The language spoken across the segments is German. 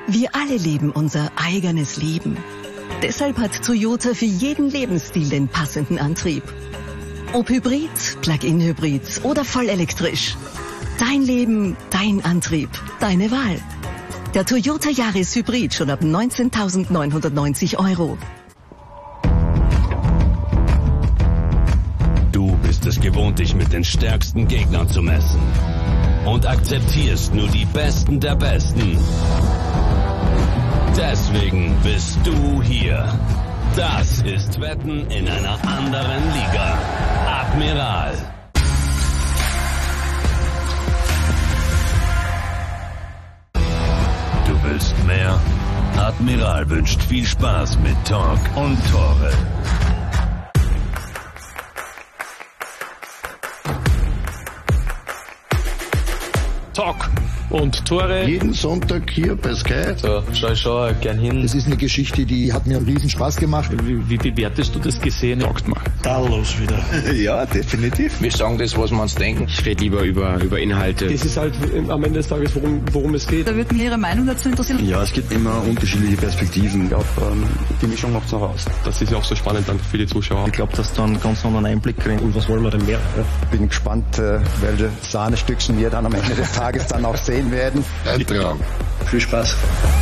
Wir alle leben unser eigenes Leben. Deshalb hat Toyota für jeden Lebensstil den passenden Antrieb. Ob Hybrid, Plug-in-Hybrid oder vollelektrisch. Dein Leben, dein Antrieb, deine Wahl. Der Toyota Yaris Hybrid schon ab 19.990 €. Du bist es gewohnt, dich mit den stärksten Gegnern zu messen. Und akzeptierst nur die Besten der Besten. Deswegen bist du hier. Das ist Wetten in einer anderen Liga. Admiral. Du willst mehr? Admiral wünscht viel Spaß mit Talk und Tore. Talk und Tore. Jeden Sonntag hier bei Sky. So, schau ich schon gern hin. Das ist eine Geschichte, die hat mir einen riesen Spaß gemacht. Wie bewertest du das Gesehene? Taugt mal. Tadellos wieder. Ja, definitiv. Wir sagen das, was wir uns denken. Ich rede lieber über Inhalte. Das ist halt am Ende des Tages, worum es geht. Da würde mich Ihre Meinung dazu interessieren. Ja, es gibt immer unterschiedliche Perspektiven. Ich glaube, die Mischung macht es noch aus. Das ist ja auch so spannend dann für die Zuschauer. Ich glaube, dass du einen ganz anderen Einblick kriegst. Und was wollen wir denn mehr? Bin gespannt, welche Sahnestückchen wir dann am Ende des Tages dann auch sehen werden. Ein Traum. Viel Spaß.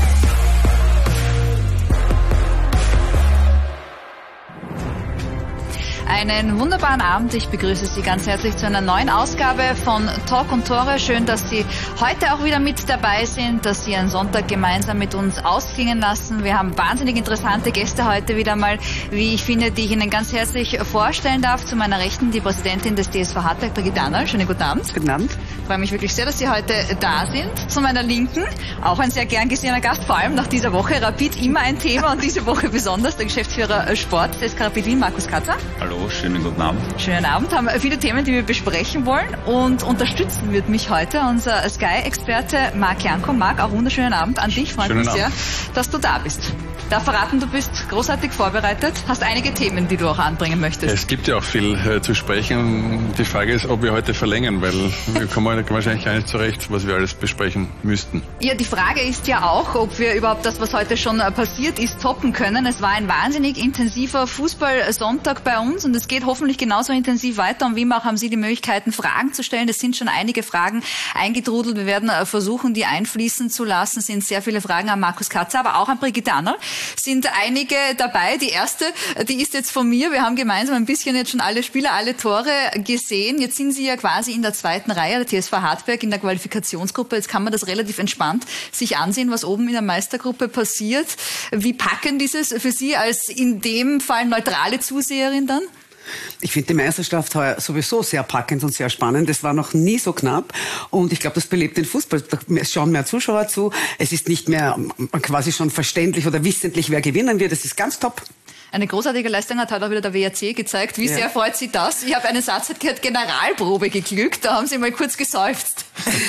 Einen wunderbaren Abend. Ich begrüße Sie ganz herzlich zu einer neuen Ausgabe von Talk und Tore. Schön, dass Sie heute auch wieder mit dabei sind, dass Sie einen Sonntag gemeinsam mit uns ausklingen lassen. Wir haben wahnsinnig interessante Gäste heute wieder mal, wie ich finde, die ich Ihnen ganz herzlich vorstellen darf. Zu meiner Rechten die Präsidentin des TSV Hartberg, Brigitte Annal. Schönen guten Abend. Guten Abend. Ich freue mich wirklich sehr, dass Sie heute da sind. Zu meiner Linken auch ein sehr gern gesehener Gast, vor allem nach dieser Woche. Rapid immer ein Thema und diese Woche besonders. Der Geschäftsführer Sport des SK Rapid Wien, Markus Katzer. Hallo, schönen guten Abend. Schönen Abend. Haben viele Themen, die wir besprechen wollen, und unterstützen wird mich heute unser Sky-Experte Marc Janko. Marc, auch wunderschönen Abend an dich. Freut mich sehr, dass du da bist. Darf verraten, du bist großartig vorbereitet, hast einige Themen, die du auch anbringen möchtest. Es gibt ja auch viel zu sprechen. Die Frage ist, ob wir heute verlängern, weil wir kommen wahrscheinlich gar nicht zurecht, was wir alles besprechen müssten. Ja, die Frage ist ja auch, ob wir überhaupt das, was heute schon passiert ist, toppen können. Es war ein wahnsinnig intensiver Fußballsonntag bei uns und es geht hoffentlich genauso intensiv weiter. Und wie immer auch haben Sie die Möglichkeiten, Fragen zu stellen. Es sind schon einige Fragen eingedrudelt. Wir werden versuchen, die einfließen zu lassen. Es sind sehr viele Fragen an Markus Katzer, aber auch an Brigitte Annal. Sind einige dabei. Die erste, die ist jetzt von mir. Wir haben gemeinsam ein bisschen jetzt schon alle Spieler, alle Tore gesehen. Jetzt sind Sie ja quasi in der zweiten Reihe, der TSV Hartberg, in der Qualifikationsgruppe. Jetzt kann man das relativ entspannt sich ansehen, was oben in der Meistergruppe passiert. Wie packend ist es für Sie als in dem Fall neutrale Zuseherin dann? Ich finde die Meisterschaft heuer sowieso sehr packend und sehr spannend. Das war noch nie so knapp. Und ich glaube, das belebt den Fußball. Es schauen mehr Zuschauer zu. Es ist nicht mehr quasi schon verständlich oder wissentlich, wer gewinnen wird. Es ist ganz top. Eine großartige Leistung hat heute auch wieder der WRC gezeigt. Wie sehr freut Sie das? Ich habe einen Satz gehört, Generalprobe geglückt. Da haben Sie mal kurz geseufzt.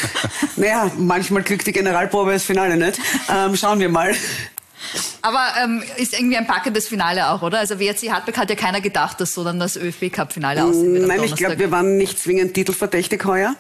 Naja, manchmal glückt die Generalprobe das Finale nicht. Schauen wir mal. Aber ist irgendwie ein packendes Finale auch, oder? Also WRC Hartberg hat ja keiner gedacht, dass so dann das ÖFB-Cup-Finale aussehen wird. Nein, ich glaube, wir waren nicht zwingend titelverdächtig heuer.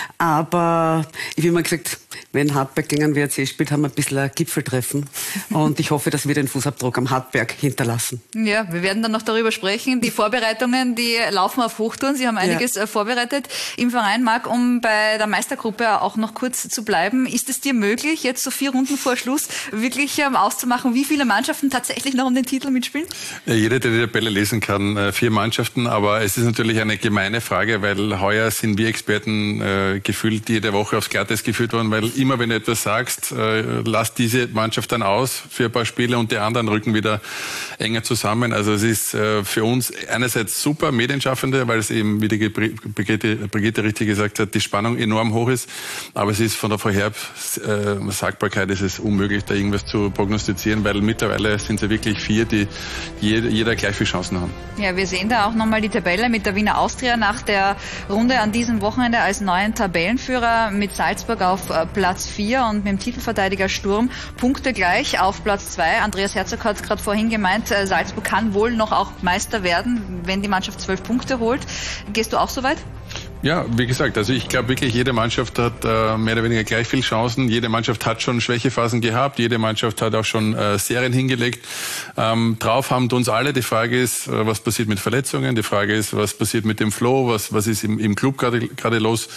Aber ich habe immer gesagt, wenn Hartberg gegen WRC spielt, haben wir ein bisschen ein Gipfeltreffen. Und ich hoffe, dass wir den Fußabdruck am Hartberg hinterlassen. Ja, wir werden dann noch darüber sprechen. Die Vorbereitungen, die laufen auf Hochtouren. Sie haben einiges vorbereitet im Verein. Marc, um bei der Meistergruppe auch noch kurz zu bleiben, ist es dir möglich, jetzt so 4 Runden vor Schluss wirklich auszumachen, wie viele Mannschaften tatsächlich noch um den Titel mitspielen? Jeder, der die Tabelle lesen kann, 4 Mannschaften. Aber es ist natürlich eine gemeine Frage, weil heuer sind wir Experten gefühlt jede Woche aufs Glatteis geführt worden, weil immer, wenn du etwas sagst, lass diese Mannschaft dann aus für ein paar Spiele und die anderen rücken wieder enger zusammen. Also es ist für uns einerseits super Medienschaffende, weil es eben, wie die Brigitte richtig gesagt hat, die Spannung enorm hoch ist. Aber es ist von der Vorhersagbarkeit ist es unmöglich, da irgendwas zu prognostizieren, weil mittlerweile sind es ja wirklich 4, die jeder gleich viele Chancen haben. Ja, wir sehen da auch nochmal die Tabelle mit der Wiener Austria nach der Runde an diesem Wochenende als neuen Tabellenführer mit Salzburg auf Platz 4 und mit dem Titelverteidiger Sturm Punkte gleich auf Platz 2. Andreas Herzog hat gerade vorhin gemeint, Salzburg kann wohl noch auch Meister werden, wenn die Mannschaft 12 Punkte holt. Gehst du auch so weit? Ja, wie gesagt, also ich glaube wirklich, jede Mannschaft hat mehr oder weniger gleich viel Chancen. Jede Mannschaft hat schon Schwächephasen gehabt. Jede Mannschaft hat auch schon Serien hingelegt. Drauf haben uns alle. Die Frage ist, was passiert mit Verletzungen? Die Frage ist, was passiert mit dem Flow? Was ist im Club gerade los?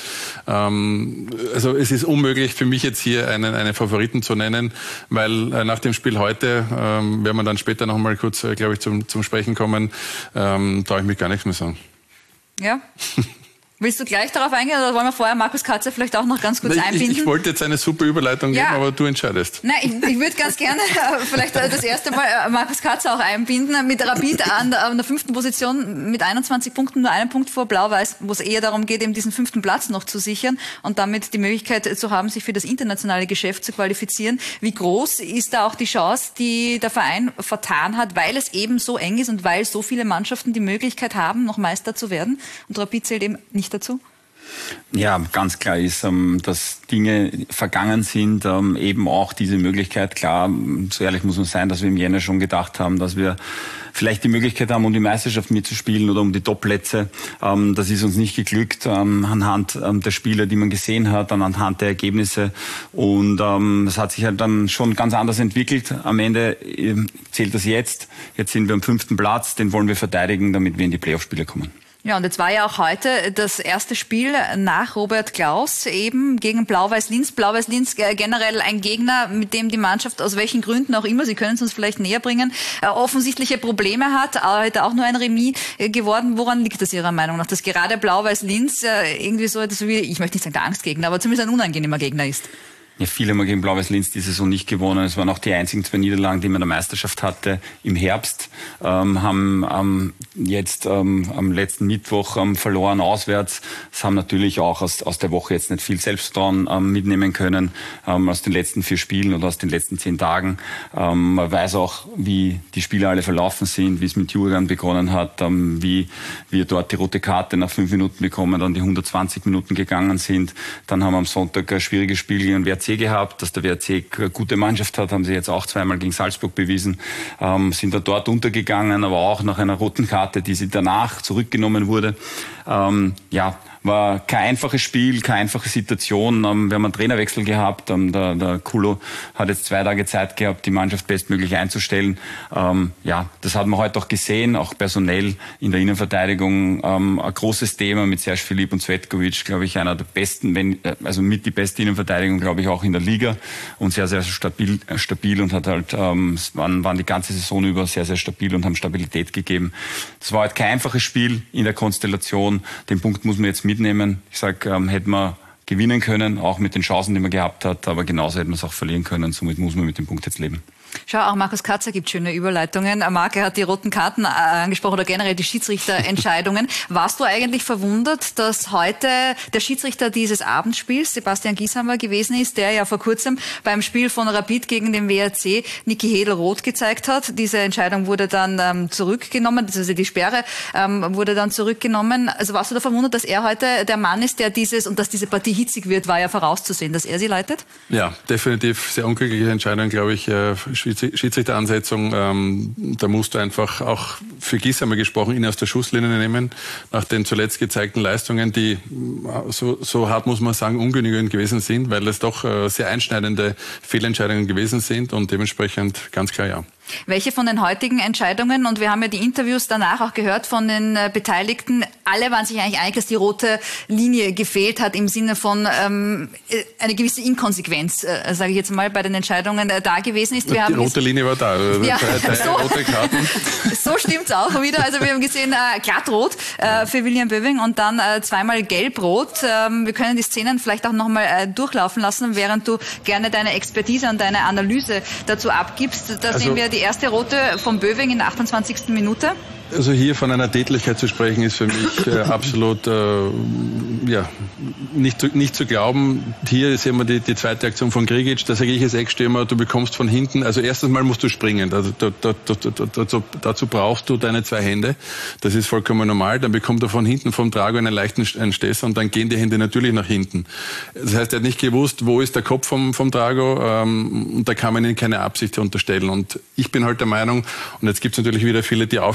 Also es ist unmöglich für mich jetzt hier einen Favoriten zu nennen, weil nach dem Spiel heute, werden wir dann später noch mal kurz, glaube ich, zum Sprechen kommen, traue ich mich gar nichts mehr sagen. Ja. Willst du gleich darauf eingehen oder wollen wir vorher Markus Katzer vielleicht auch noch ganz kurz einbinden? Ich wollte jetzt eine super Überleitung geben, aber du entscheidest. Nein, ich würde ganz gerne vielleicht das erste Mal Markus Katzer auch einbinden. Mit Rapid an der 5. Position mit 21 Punkten, nur einen Punkt vor Blau-Weiß, wo es eher darum geht, eben diesen 5. Platz noch zu sichern und damit die Möglichkeit zu haben, sich für das internationale Geschäft zu qualifizieren. Wie groß ist da auch die Chance, die der Verein vertan hat, weil es eben so eng ist und weil so viele Mannschaften die Möglichkeit haben, noch Meister zu werden? Und Rapid zählt eben nicht dazu? Ja, ganz klar ist, dass Dinge vergangen sind, eben auch diese Möglichkeit. Klar, so ehrlich muss man sein, dass wir im Jänner schon gedacht haben, dass wir vielleicht die Möglichkeit haben, um die Meisterschaft mitzuspielen oder um die Top-Plätze. Das ist uns nicht geglückt anhand der Spieler, die man gesehen hat, anhand der Ergebnisse. Und es hat sich halt dann schon ganz anders entwickelt. Am Ende zählt das jetzt. Jetzt sind wir am 5. Platz, den wollen wir verteidigen, damit wir in die Playoff-Spiele kommen. Ja, und jetzt war ja auch heute das erste Spiel nach Robert Klaus eben gegen Blau-Weiß Linz. Blau-Weiß Linz generell ein Gegner, mit dem die Mannschaft aus welchen Gründen auch immer, Sie können es uns vielleicht näher bringen, offensichtliche Probleme hat. Heute auch nur ein Remis geworden. Woran liegt das Ihrer Meinung nach, dass gerade Blau-Weiß Linz irgendwie so etwas wie, ich möchte nicht sagen der Angstgegner, aber zumindest ein unangenehmer Gegner ist? Ja, viele haben gegen Blau-Weiß Linz die Saison nicht gewonnen. Es waren auch die einzigen 2 Niederlagen, die man in der Meisterschaft hatte im Herbst. Haben jetzt am letzten Mittwoch verloren auswärts. Das haben natürlich auch aus der Woche jetzt nicht viel Selbstvertrauen mitnehmen können, aus den letzten 4 Spielen oder aus den letzten 10 Tagen. Man weiß auch, wie die Spiele alle verlaufen sind, wie es mit Jurgen begonnen hat, wie wir dort die rote Karte nach 5 Minuten bekommen, dann die 120 Minuten gegangen sind. Dann haben wir am Sonntag ein schwieriges Spiel gegen WRC gehabt, dass der WRC eine gute Mannschaft hat, haben sie jetzt auch zweimal gegen Salzburg bewiesen, sind dann dort untergegangen, aber auch nach einer roten Karte, die sie danach zurückgenommen wurde. War kein einfaches Spiel, keine einfache Situation. Wir haben einen Trainerwechsel gehabt. Der Kulo hat jetzt 2 Tage Zeit gehabt, die Mannschaft bestmöglich einzustellen. Das hat man heute auch gesehen, auch personell in der Innenverteidigung. Ein großes Thema mit Serge Philipp und Cvetkovic, glaube ich, einer der besten, mit die beste Innenverteidigung, glaube ich, auch in der Liga. Und sehr, sehr stabil und hat halt, waren die ganze Saison über sehr, sehr stabil und haben Stabilität gegeben. Das war halt kein einfaches Spiel in der Konstellation. Den Punkt muss man jetzt mitnehmen. Ich sage, hätten wir gewinnen können, auch mit den Chancen, die man gehabt hat, aber genauso hätten wir es auch verlieren können. Somit muss man mit dem Punkt jetzt leben. Schau, auch Markus Katzer gibt schöne Überleitungen. Marke hat die roten Karten angesprochen oder generell die Schiedsrichterentscheidungen. Warst du eigentlich verwundert, dass heute der Schiedsrichter dieses Abendspiels, Sebastian Gieshammer, gewesen ist, der ja vor kurzem beim Spiel von Rapid gegen den WRC Niki Hedl rot gezeigt hat? Diese Entscheidung wurde dann zurückgenommen, also die Sperre wurde dann zurückgenommen. Also warst du da verwundert, dass er heute der Mann ist, der dass diese Partie hitzig wird, war ja vorauszusehen, dass er sie leitet? Ja, definitiv sehr unglückliche Entscheidung, glaube ich. Schiedsrichteransetzung, da musst du einfach auch für Gieshammer gesprochen, ihn aus der Schusslinie nehmen, nach den zuletzt gezeigten Leistungen, die so hart muss man sagen, ungenügend gewesen sind, weil es doch sehr einschneidende Fehlentscheidungen gewesen sind und dementsprechend ganz klar ja. Welche von den heutigen Entscheidungen, und wir haben ja die Interviews danach auch gehört von den Beteiligten, alle waren sich eigentlich einig, dass die rote Linie gefehlt hat im Sinne von eine gewisse Inkonsequenz, sage ich jetzt mal, bei den Entscheidungen da gewesen ist. Die rote Linie war da, ja, drei rote Karten. So stimmt's auch wieder. Also wir haben gesehen, glattrot für William Böwing und dann zweimal gelb-rot. Wir können die Szenen vielleicht auch nochmal durchlaufen lassen, während du gerne deine Expertise und deine Analyse dazu abgibst. Da sehen wir die erste rote von Böwing in der 28. Minute. Also hier von einer Tätlichkeit zu sprechen, ist für mich absolut nicht zu glauben. Hier sehen wir die zweite Aktion von Grigic. Da sage ich als Eckstürmer, du bekommst von hinten, also erstens mal musst du springen. Also dazu brauchst du deine 2 Hände. Das ist vollkommen normal. Dann bekommt er von hinten vom Drago einen leichten Stesser und dann gehen die Hände natürlich nach hinten. Das heißt, er hat nicht gewusst, wo ist der Kopf vom Drago, und da kann man ihm keine Absicht unterstellen. Und ich bin halt der Meinung, und jetzt gibt es natürlich wieder viele, die aufschreien und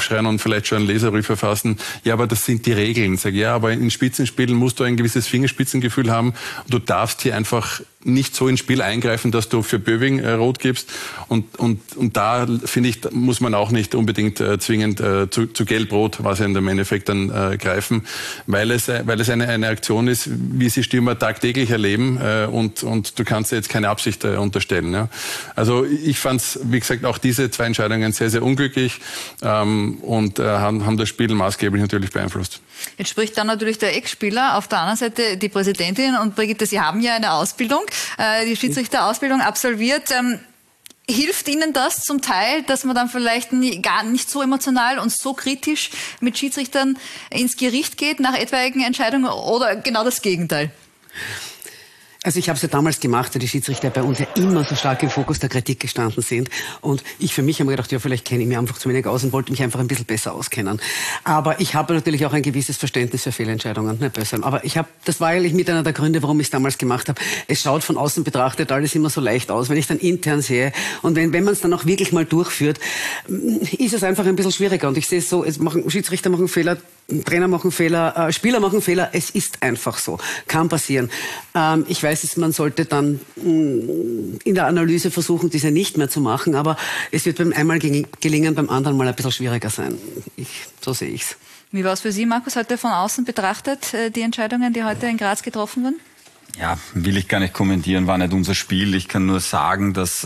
vielleicht schon einen Leserbrief verfassen, ja, aber das sind die Regeln. Sag ja, aber in Spitzenspielen musst du ein gewisses Fingerspitzengefühl haben. Und du darfst hier einfach nicht so ins Spiel eingreifen, dass du für Böwing rot gibst. Und da, finde ich, muss man auch nicht unbedingt zwingend zu Gelb-Rot, was ja in dem Endeffekt dann greifen, weil es eine Aktion ist, wie sie Stürmer tagtäglich erleben und du kannst jetzt keine Absicht unterstellen. Ja. Also ich fand's, wie gesagt, auch diese 2 Entscheidungen sehr, sehr unglücklich und haben das Spiel maßgeblich natürlich beeinflusst. Jetzt spricht dann natürlich der Ex-Spieler, auf der anderen Seite die Präsidentin. Und Brigitte, Sie haben ja eine Ausbildung, die Schiedsrichterausbildung absolviert. Hilft Ihnen das zum Teil, dass man dann vielleicht gar nicht so emotional und so kritisch mit Schiedsrichtern ins Gericht geht nach etwaigen Entscheidungen oder genau das Gegenteil? Also ich habe es ja damals gemacht, weil die Schiedsrichter bei uns ja immer so stark im Fokus der Kritik gestanden sind. Und ich für mich habe mir gedacht, ja, vielleicht kenne ich mich einfach zu wenig aus und wollte mich einfach ein bisschen besser auskennen. Aber ich habe natürlich auch ein gewisses Verständnis für Fehlentscheidungen, nicht besser. Aber das war eigentlich mit einer der Gründe, warum ich es damals gemacht habe. Es schaut von außen betrachtet alles immer so leicht aus, wenn ich dann intern sehe. Und wenn man es dann auch wirklich mal durchführt, ist es einfach ein bisschen schwieriger. Und ich sehe es so, Schiedsrichter machen Fehler, Trainer machen Fehler, Spieler machen Fehler. Es ist einfach so. Kann passieren. Ich weiß, man sollte dann in der Analyse versuchen, diese nicht mehr zu machen. Aber es wird beim einmal gelingen, beim anderen mal ein bisschen schwieriger sein. So sehe ich es. Wie war es für Sie, Markus, heute von außen betrachtet, die Entscheidungen, die heute in Graz getroffen wurden? Ja, will ich gar nicht kommentieren, war nicht unser Spiel. Ich kann nur sagen, dass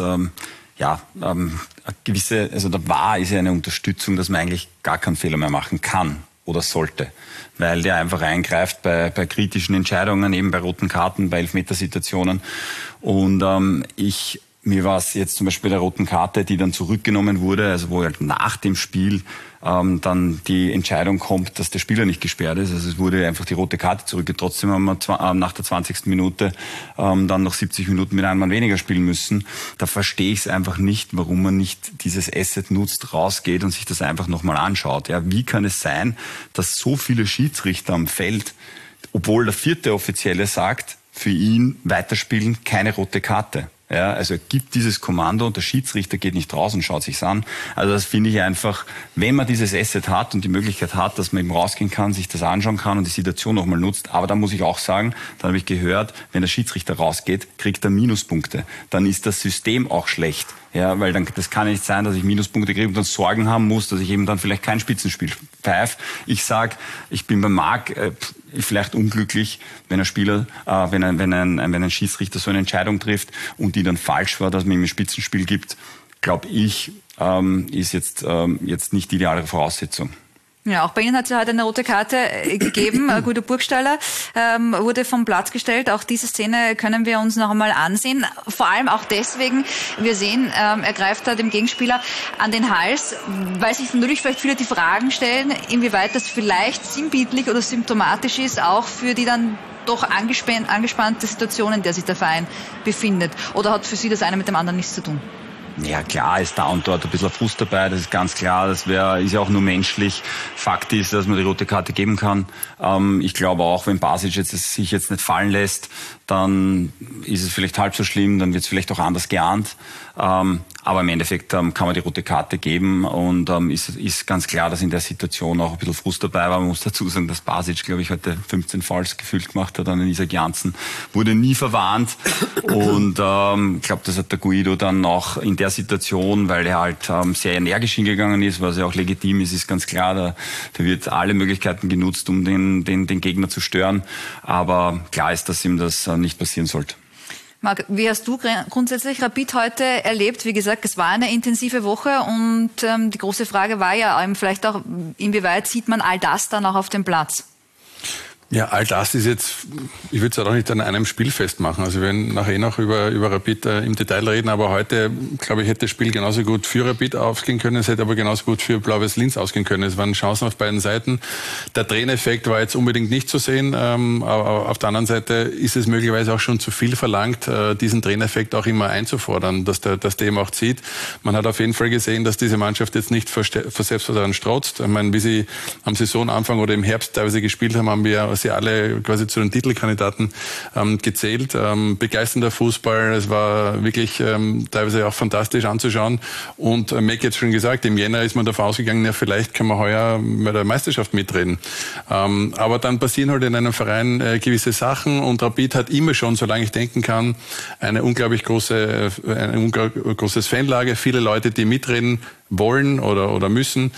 gewisse, also der VAR ist ja eine Unterstützung, dass man eigentlich gar keinen Fehler mehr machen kann oder sollte, weil der einfach eingreift bei kritischen Entscheidungen, eben bei roten Karten, bei Elfmetersituationen. Und mir war es jetzt zum Beispiel der roten Karte, die dann zurückgenommen wurde, also wo halt nach dem Spiel dann die Entscheidung kommt, dass der Spieler nicht gesperrt ist. Also es wurde einfach die rote Karte zurückgegeben. Trotzdem haben wir nach der 20. Minute dann noch 70 Minuten mit einem Mann weniger spielen müssen. Da verstehe ich es einfach nicht, warum man nicht dieses Asset nutzt, rausgeht und sich das einfach nochmal anschaut. Ja, wie kann es sein, dass so viele Schiedsrichter am Feld, obwohl der 4. Offizielle sagt, für ihn weiterspielen, keine rote Karte. Ja, also er gibt dieses Kommando und der Schiedsrichter geht nicht raus und schaut sich's an. Also das finde ich einfach, wenn man dieses Asset hat und die Möglichkeit hat, dass man eben rausgehen kann, sich das anschauen kann und die Situation nochmal nutzt. Aber da muss ich auch sagen, dann habe ich gehört, wenn der Schiedsrichter rausgeht, kriegt er Minuspunkte. Dann ist das System auch schlecht. Ja, weil das kann nicht sein, dass ich Minuspunkte kriege und dann Sorgen haben muss, dass ich eben dann vielleicht kein Spitzenspiel pfeife. Ich sag, ich bin bei Marc vielleicht unglücklich, wenn ein Schiedsrichter so eine Entscheidung trifft und die dann falsch war, dass man ihm ein Spitzenspiel gibt, glaube ich, ist jetzt nicht die ideale Voraussetzung. Ja, auch bei Ihnen hat es ja heute eine rote Karte gegeben. Guido Burgstaller wurde vom Platz gestellt. Auch diese Szene können wir uns noch einmal ansehen. Vor allem auch deswegen, wir sehen, er greift da dem Gegenspieler an den Hals, weil sich natürlich vielleicht viele die Fragen stellen, inwieweit das vielleicht sinnbildlich oder symptomatisch ist, auch für die dann doch angespannte Situation, in der sich der Verein befindet. Oder hat für Sie das eine mit dem anderen nichts zu tun? Ja, klar ist da und dort ein bisschen Frust dabei, das ist ganz klar, ist ja auch nur menschlich. Fakt ist, dass man die rote Karte geben kann. Ich glaube auch, wenn Basic sich jetzt nicht fallen lässt, dann ist es vielleicht halb so schlimm, dann wird es vielleicht auch anders geahnt. Aber im Endeffekt kann man die rote Karte geben und ist ganz klar, dass in der Situation auch ein bisschen Frust dabei war. Man muss dazu sagen, dass Basic, glaube ich, heute 15 Fouls gefühlt gemacht hat an den Isaac Janssen, wurde nie verwarnt und ich glaube, das hat der Guido dann auch in der Situation, weil er halt sehr energisch hingegangen ist, was ja auch legitim ist ganz klar, da wird alle Möglichkeiten genutzt, um den Gegner zu stören, aber klar ist, dass ihm das nicht passieren sollte. Marc, wie hast du grundsätzlich Rapid heute erlebt? Wie gesagt, es war eine intensive Woche und die große Frage war ja vielleicht auch, inwieweit sieht man all das dann auch auf dem Platz? Ja, all das ist jetzt, ich würde es auch nicht an einem Spiel festmachen. Also wir werden nachher noch über Rapid im Detail reden, aber heute, glaube ich, hätte das Spiel genauso gut für Rapid ausgehen können, es hätte aber genauso gut für Blau-Weiß Linz ausgehen können. Es waren Chancen auf beiden Seiten. Der Trainereffekt war jetzt unbedingt nicht zu sehen, aber auf der anderen Seite ist es möglicherweise auch schon zu viel verlangt, diesen Trainereffekt auch immer einzufordern, dass der eben auch zieht. Man hat auf jeden Fall gesehen, dass diese Mannschaft jetzt nicht vor Selbstvertrauen strotzt. Ich meine, wie sie am Saisonanfang oder im Herbst teilweise gespielt haben, haben wir sie alle quasi zu den Titelkandidaten gezählt. Begeisternder Fußball, es war wirklich teilweise auch fantastisch anzuschauen. Und Meg hat schon gesagt, im Jänner ist man davon ausgegangen, ja, vielleicht kann man heuer bei der Meisterschaft mitreden. Aber dann passieren halt in einem Verein gewisse Sachen und Rapid hat immer schon, solange ich denken kann, ein unglaublich großes Fanlager, viele Leute, die mitreden wollen oder müssen,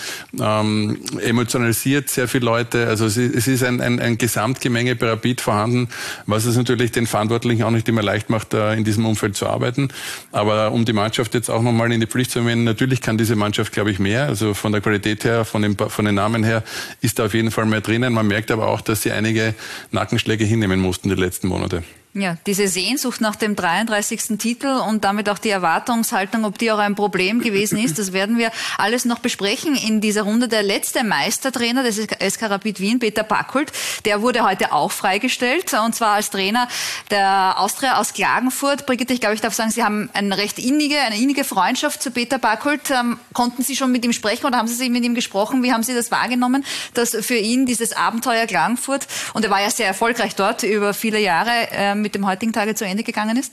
emotionalisiert sehr viele Leute. Also es ist ein Gesamtgemenge bei Rapid vorhanden, was es natürlich den Verantwortlichen auch nicht immer leicht macht, in diesem Umfeld zu arbeiten. Aber um die Mannschaft jetzt auch nochmal in die Pflicht zu nehmen, natürlich kann diese Mannschaft, glaube ich, mehr. Also von der Qualität her, von den Namen her ist da auf jeden Fall mehr drinnen. Man merkt aber auch, dass sie einige Nackenschläge hinnehmen mussten die letzten Monate. Ja, diese Sehnsucht nach dem 33. Titel und damit auch die Erwartungshaltung, ob die auch ein Problem gewesen ist, das werden wir alles noch besprechen in dieser Runde. Der letzte Meistertrainer des SK Rapid Wien, Peter Packhult, der wurde heute auch freigestellt, und zwar als Trainer der Austria aus Klagenfurt. Brigitte, ich glaube, ich darf sagen, Sie haben eine innige Freundschaft zu Peter Packhult. Konnten Sie schon mit ihm sprechen oder haben Sie mit ihm gesprochen? Wie haben Sie das wahrgenommen, dass für ihn dieses Abenteuer Klagenfurt, und er war ja sehr erfolgreich dort über viele Jahre, mit dem heutigen Tage zu Ende gegangen ist?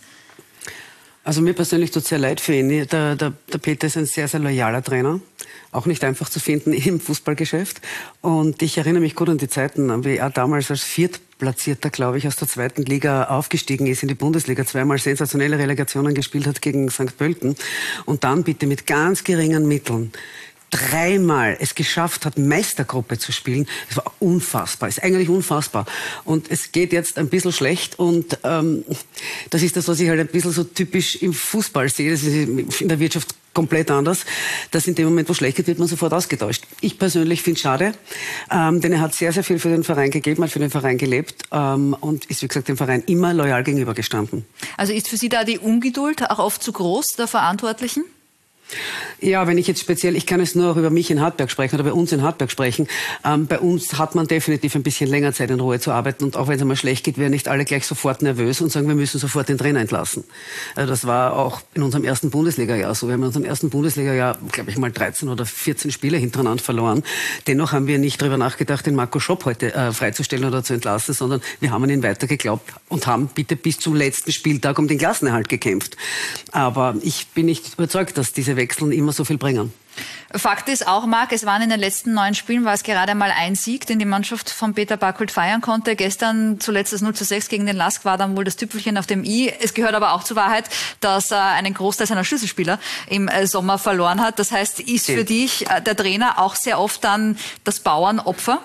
Also mir persönlich tut es sehr leid für ihn. Der Peter ist ein sehr, sehr loyaler Trainer. Auch nicht einfach zu finden im Fußballgeschäft. Und ich erinnere mich gut an die Zeiten, wie er damals als Viertplatzierter, glaube ich, aus der 2. Liga aufgestiegen ist in die Bundesliga, zweimal sensationelle Relegationen gespielt hat gegen St. Pölten und dann bitte mit ganz geringen Mitteln 3-mal es geschafft hat, Meistergruppe zu spielen. Das war unfassbar, ist eigentlich unfassbar. Und es geht jetzt ein bisschen schlecht und das ist das, was ich halt ein bisschen so typisch im Fußball sehe. Das ist in der Wirtschaft komplett anders. Dass in dem Moment, wo es schlecht geht, wird man sofort ausgetauscht. Ich persönlich finde es schade, denn er hat sehr, sehr viel für den Verein gegeben, hat für den Verein gelebt und ist, wie gesagt, dem Verein immer loyal gegenübergestanden. Also ist für Sie da die Ungeduld auch oft zu groß, der Verantwortlichen? Ja, wenn ich jetzt speziell, ich kann es nur auch über mich in Hartberg sprechen oder bei uns in Hartberg sprechen. Bei uns hat man definitiv ein bisschen länger Zeit in Ruhe zu arbeiten und auch wenn es einmal schlecht geht, werden nicht alle gleich sofort nervös und sagen, wir müssen sofort den Trainer entlassen. Das war auch in unserem ersten Bundesliga-Jahr so. Wir haben in unserem ersten Bundesliga-Jahr, glaube ich, mal 13 oder 14 Spiele hintereinander verloren. Dennoch haben wir nicht darüber nachgedacht, den Marco Schopp heute freizustellen oder zu entlassen, sondern wir haben an ihn weiter geglaubt und haben bitte bis zum letzten Spieltag um den Klassenerhalt gekämpft. Aber ich bin nicht überzeugt, dass diese Wechseln immer so viel bringen. Fakt ist auch, Marc, es waren in den letzten 9 Spielen, war es gerade mal ein Sieg, den die Mannschaft von Peter Packhult feiern konnte. Gestern zuletzt das 0:6 gegen den LASK war dann wohl das Tüpfelchen auf dem i. Es gehört aber auch zur Wahrheit, dass er einen Großteil seiner Schlüsselspieler im Sommer verloren hat. Das heißt, ist für dich der Trainer auch sehr oft dann das Bauernopfer?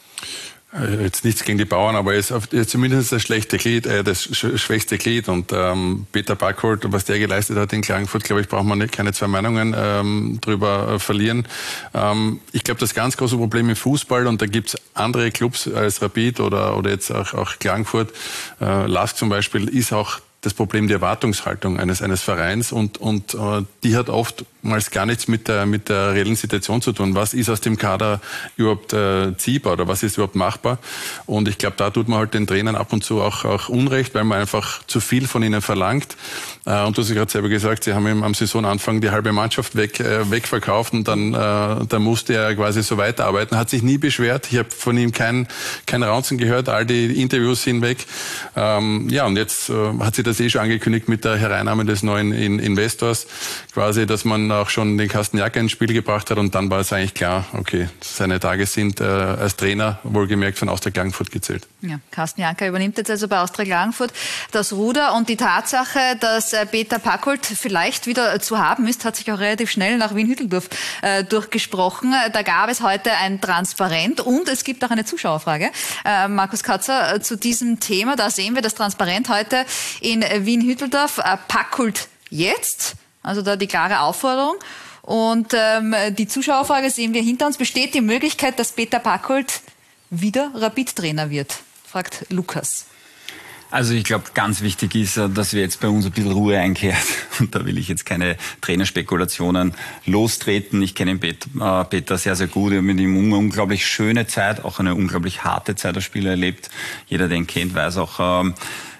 Jetzt nichts gegen die Bauern, aber er ist zumindest das schwächste Glied. Und Peter Packhult, was der geleistet hat in Klagenfurt, glaube ich, braucht man keine zwei Meinungen drüber verlieren. Ich glaube, das ganz große Problem im Fußball, und da gibt's andere Clubs als Rapid oder jetzt auch Klagenfurt, LASK zum Beispiel, ist auch das Problem der Erwartungshaltung eines Vereins und die hat oftmals gar nichts mit der reellen Situation zu tun. Was ist aus dem Kader überhaupt ziehbar oder was ist überhaupt machbar? Und ich glaube, da tut man halt den Trainern ab und zu auch Unrecht, weil man einfach zu viel von ihnen verlangt. Und du hast ja gerade selber gesagt, sie haben am Saisonanfang die halbe Mannschaft wegverkauft und dann musste er quasi so weiterarbeiten. Hat sich nie beschwert. Ich habe von ihm kein Raunzen gehört, all die Interviews hinweg. Ja, und jetzt hat sie das schon angekündigt mit der Hereinnahme des neuen Investors, quasi, dass man auch schon den Carsten Janka ins Spiel gebracht hat und dann war es eigentlich klar, okay, seine Tage sind als Trainer, wohlgemerkt, von Austria Klagenfurt gezählt. Ja, Carsten Janka übernimmt jetzt also bei Austria Klagenfurt das Ruder und die Tatsache, dass Peter Packhult vielleicht wieder zu haben ist, hat sich auch relativ schnell nach Wien-Hütteldorf durchgesprochen. Da gab es heute ein Transparent und es gibt auch eine Zuschauerfrage. Markus Katzer, zu diesem Thema, da sehen wir das Transparent heute in Wien-Hütteldorf, Packhult jetzt, also da die klare Aufforderung. Und die Zuschauerfrage sehen wir hinter uns. Besteht die Möglichkeit, dass Peter Packhult wieder Rapid-Trainer wird? Fragt Lukas. Also ich glaube, ganz wichtig ist, dass wir jetzt bei uns ein bisschen Ruhe einkehrt. Und da will ich jetzt keine Trainerspekulationen lostreten. Ich kenne Peter sehr, sehr gut. Ich habe mit ihm eine unglaublich schöne Zeit, auch eine unglaublich harte Zeit als Spieler erlebt. Jeder, der ihn kennt, weiß auch,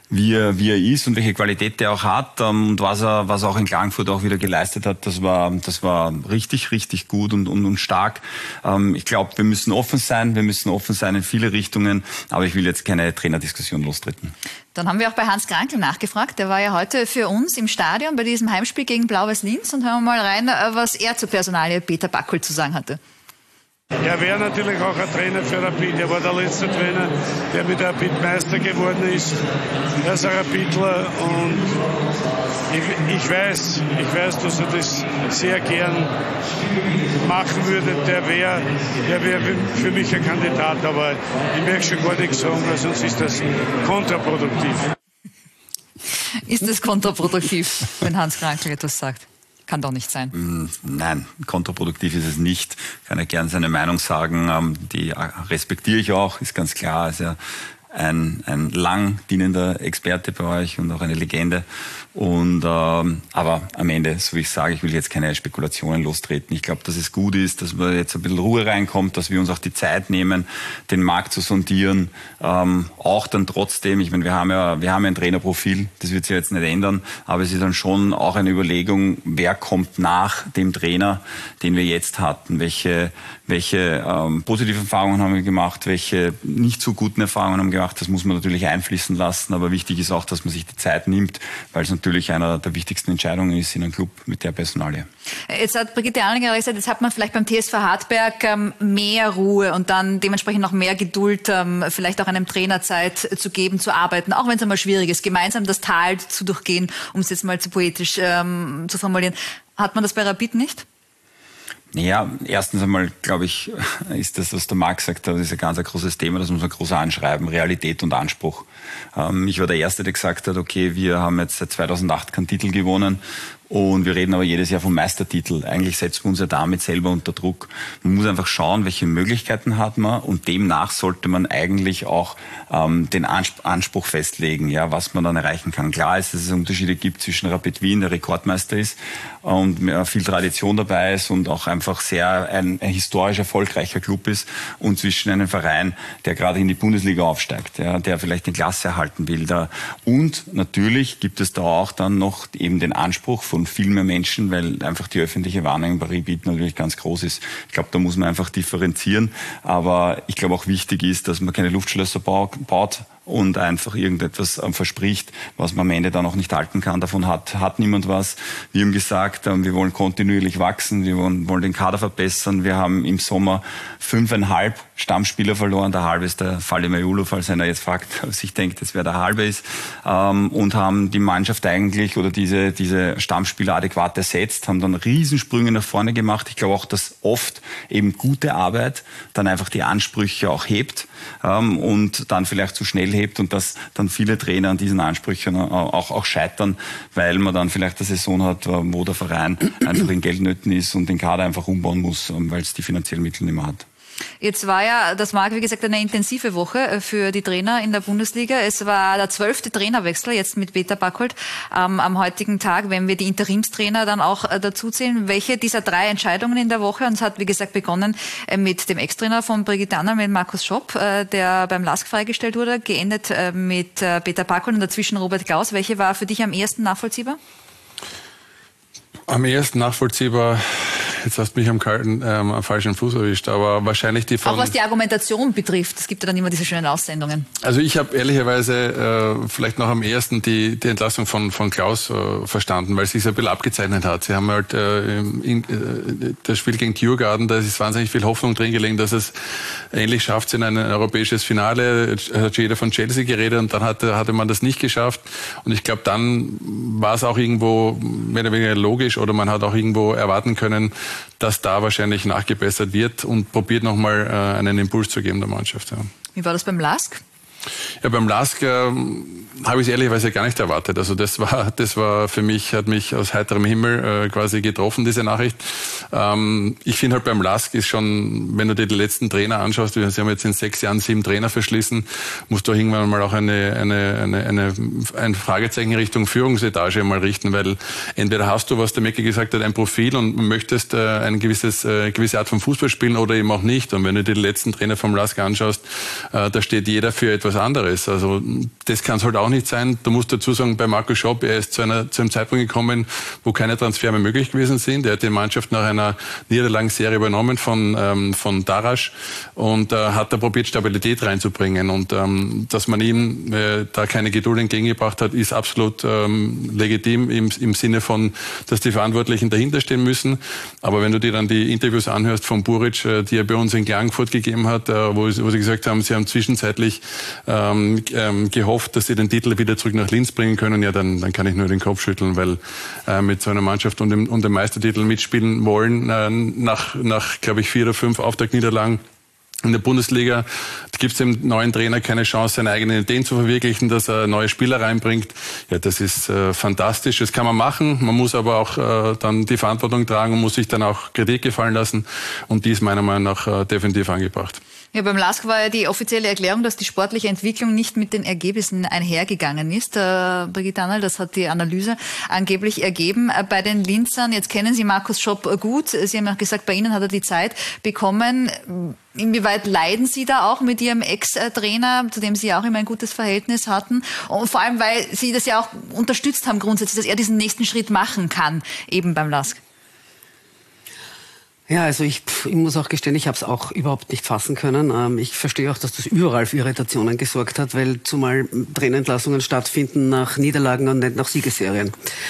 wie er ist und welche Qualität er auch hat und was er auch in Klagenfurt auch wieder geleistet hat, das war richtig, richtig gut und stark. Ich glaube, wir müssen offen sein in viele Richtungen, aber ich will jetzt keine Trainerdiskussion lostreten. Dann haben wir auch bei Hans Krankl nachgefragt. Der war ja heute für uns im Stadion bei diesem Heimspiel gegen Blau-Weiß Linz und hören wir mal rein, was er zur Personalie Peter Backholt zu sagen hatte. Er wäre natürlich auch ein Trainer für Rapid. Er war der letzte Trainer, der mit Rapid Meister geworden ist. Er ist ein Rapidler und ich weiß, dass er das sehr gern machen würde. Der wäre für mich ein Kandidat, aber ich möchte schon gar nichts sagen, weil sonst ist das kontraproduktiv. Ist es kontraproduktiv, wenn Hans Krankl etwas sagt? Kann doch nicht sein. Nein, kontraproduktiv ist es nicht. Kann er gern seine Meinung sagen. Die respektiere ich auch, ist ganz klar. Ist ja ein lang dienender Experte bei euch und auch eine Legende. Und aber am Ende, so wie ich sage, ich will jetzt keine Spekulationen lostreten. Ich glaube, dass es gut ist, dass wir jetzt ein bisschen Ruhe reinkommt, dass wir uns auch die Zeit nehmen, den Markt zu sondieren. Auch dann trotzdem, ich meine, wir haben ja ein Trainerprofil, das wird sich jetzt nicht ändern, aber es ist dann schon auch eine Überlegung, wer kommt nach dem Trainer, den wir jetzt hatten, welche positiven Erfahrungen haben wir gemacht, welche nicht so guten Erfahrungen haben wir gemacht. Das muss man natürlich einfließen lassen, aber wichtig ist auch, dass man sich die Zeit nimmt, weil es natürlich einer der wichtigsten Entscheidungen ist in einem Club mit der Personalie. Jetzt hat Brigitte Allninger gesagt, jetzt hat man vielleicht beim TSV Hartberg mehr Ruhe und dann dementsprechend noch mehr Geduld, vielleicht auch einem Trainer Zeit zu geben, zu arbeiten, auch wenn es einmal schwierig ist, gemeinsam das Tal zu durchgehen, um es jetzt mal zu poetisch zu formulieren. Hat man das bei Rapid nicht? Ja, erstens einmal, glaube ich, ist das, was der Marc sagt, das ist ein ganz großes Thema, das muss man groß anschreiben, Realität und Anspruch. Ich war der Erste, der gesagt hat, okay, wir haben jetzt seit 2008 keinen Titel gewonnen und wir reden aber jedes Jahr vom Meistertitel. Eigentlich setzen wir uns ja damit selber unter Druck. Man muss einfach schauen, welche Möglichkeiten hat man und demnach sollte man eigentlich auch den Anspruch festlegen, ja, was man dann erreichen kann. Klar ist, dass es Unterschiede gibt zwischen Rapid Wien, der Rekordmeister ist und viel Tradition dabei ist und auch einfach sehr ein historisch erfolgreicher Club ist und zwischen einem Verein, der gerade in die Bundesliga aufsteigt, ja, der vielleicht eine Klasse erhalten will. Und natürlich gibt es da auch dann noch eben den Anspruch von viel mehr Menschen, weil einfach die öffentliche Wahrnehmung bei Rapid natürlich ganz groß ist. Ich glaube, da muss man einfach differenzieren. Aber ich glaube auch wichtig ist, dass man keine Luftschlösser baut und einfach irgendetwas verspricht, was man am Ende dann auch nicht halten kann. Davon hat niemand was. Wir haben gesagt, wir wollen kontinuierlich wachsen, wir wollen den Kader verbessern. Wir haben im Sommer 5,5 Stammspieler verloren. Der halbe ist der Falle Majulu, falls einer jetzt fragt, was ich denke, das wer der halbe ist. Und haben die Mannschaft eigentlich oder diese Stammspieler adäquat ersetzt, haben dann Riesensprünge nach vorne gemacht. Ich glaube auch, dass oft eben gute Arbeit dann einfach die Ansprüche auch hebt und dann vielleicht zu schnell hebt und dass dann viele Trainer an diesen Ansprüchen auch scheitern, weil man dann vielleicht eine Saison hat, wo der Verein einfach in Geldnöten ist und den Kader einfach umbauen muss, weil es die finanziellen Mittel nicht mehr hat. Jetzt war ja das Marc, wie gesagt, eine intensive Woche für die Trainer in der Bundesliga. Es war der 12. Trainerwechsel jetzt mit Peter Backholt am heutigen Tag, wenn wir die Interimstrainer dann auch dazu zählen. Welche dieser 3 Entscheidungen in der Woche, und es hat wie gesagt begonnen mit dem Ex-Trainer von Brigitte Allninger, mit Markus Schopp, der beim LASK freigestellt wurde, geendet mit Peter Backholt und dazwischen Robert Klaus. Welche war für dich am ehesten nachvollziehbar? Am ehesten nachvollziehbar, jetzt hast du mich am falschen Fuß erwischt, aber wahrscheinlich die von... Auch was die Argumentation betrifft, es gibt ja dann immer diese schönen Aussendungen. Also ich habe ehrlicherweise vielleicht noch am ehesten die Entlassung von Klaus verstanden, weil es sich ein bisschen abgezeichnet hat. Sie haben halt das Spiel gegen Djurgården, da ist wahnsinnig viel Hoffnung drin gelegen, dass es ähnlich schafft in ein europäisches Finale. Hat jeder von Chelsea geredet und dann hatte man das nicht geschafft. Und ich glaube, dann war es auch irgendwo mehr oder weniger logisch oder man hat auch irgendwo erwarten können, dass da wahrscheinlich nachgebessert wird und probiert nochmal einen Impuls zu geben der Mannschaft. Ja. Wie war das beim LASK? Ja, beim LASK habe ich es ehrlicherweise gar nicht erwartet. Also das war für mich, hat mich aus heiterem Himmel quasi getroffen, diese Nachricht. Ich finde halt beim LASK ist schon, wenn du dir die letzten Trainer anschaust, sie haben jetzt in 6 Jahren 7 Trainer verschlissen, musst du auch irgendwann mal auch ein Fragezeichen in Richtung Führungsetage mal richten, weil entweder hast du, was der Mecki gesagt hat, ein Profil und möchtest eine gewisse Art von Fußball spielen oder eben auch nicht. Und wenn du dir die letzten Trainer vom LASK anschaust, da steht jeder für etwas was anderes. Also das kann es halt auch nicht sein. Du musst dazu sagen, bei Markus Schopp, er ist zu einem Zeitpunkt gekommen, wo keine Transfer mehr möglich gewesen sind. Er hat die Mannschaft nach einer Niederlagenserie übernommen von Darasch und hat da probiert, Stabilität reinzubringen. Und dass man ihm da keine Geduld entgegengebracht hat, ist absolut legitim im Sinne von, dass die Verantwortlichen dahinter stehen müssen. Aber wenn du dir dann die Interviews anhörst von Buric, die er bei uns in Klagenfurt gegeben hat, wo sie gesagt haben, sie haben zwischenzeitlich gehofft, dass sie den Titel wieder zurück nach Linz bringen können, ja, dann kann ich nur den Kopf schütteln, weil mit so einer Mannschaft und dem Meistertitel mitspielen wollen, nach glaube ich 4 oder 5 Auftaktniederlagen in der Bundesliga gibt es dem neuen Trainer keine Chance, seine eigenen Ideen zu verwirklichen, dass er neue Spieler reinbringt. Ja, das ist fantastisch. Das kann man machen. Man muss aber auch dann die Verantwortung tragen und muss sich dann auch Kritik gefallen lassen. Und die ist meiner Meinung nach definitiv angebracht. Ja, beim LASK war ja die offizielle Erklärung, dass die sportliche Entwicklung nicht mit den Ergebnissen einhergegangen ist. Brigitte Annal, das hat die Analyse angeblich ergeben. Bei den Linzern, jetzt kennen Sie Markus Schopp gut. Sie haben auch gesagt, bei Ihnen hat er die Zeit bekommen. Inwieweit leiden Sie da auch mit Ihrem Ex-Trainer, zu dem Sie ja auch immer ein gutes Verhältnis hatten? Und vor allem, weil Sie das ja auch unterstützt haben grundsätzlich, dass er diesen nächsten Schritt machen kann, eben beim LASK. Ja, also ich muss auch gestehen, ich habe es auch überhaupt nicht fassen können. Ich verstehe auch, dass das überall für Irritationen gesorgt hat, weil zumal Trainerentlassungen stattfinden nach Niederlagen und nicht nach Siegesserien.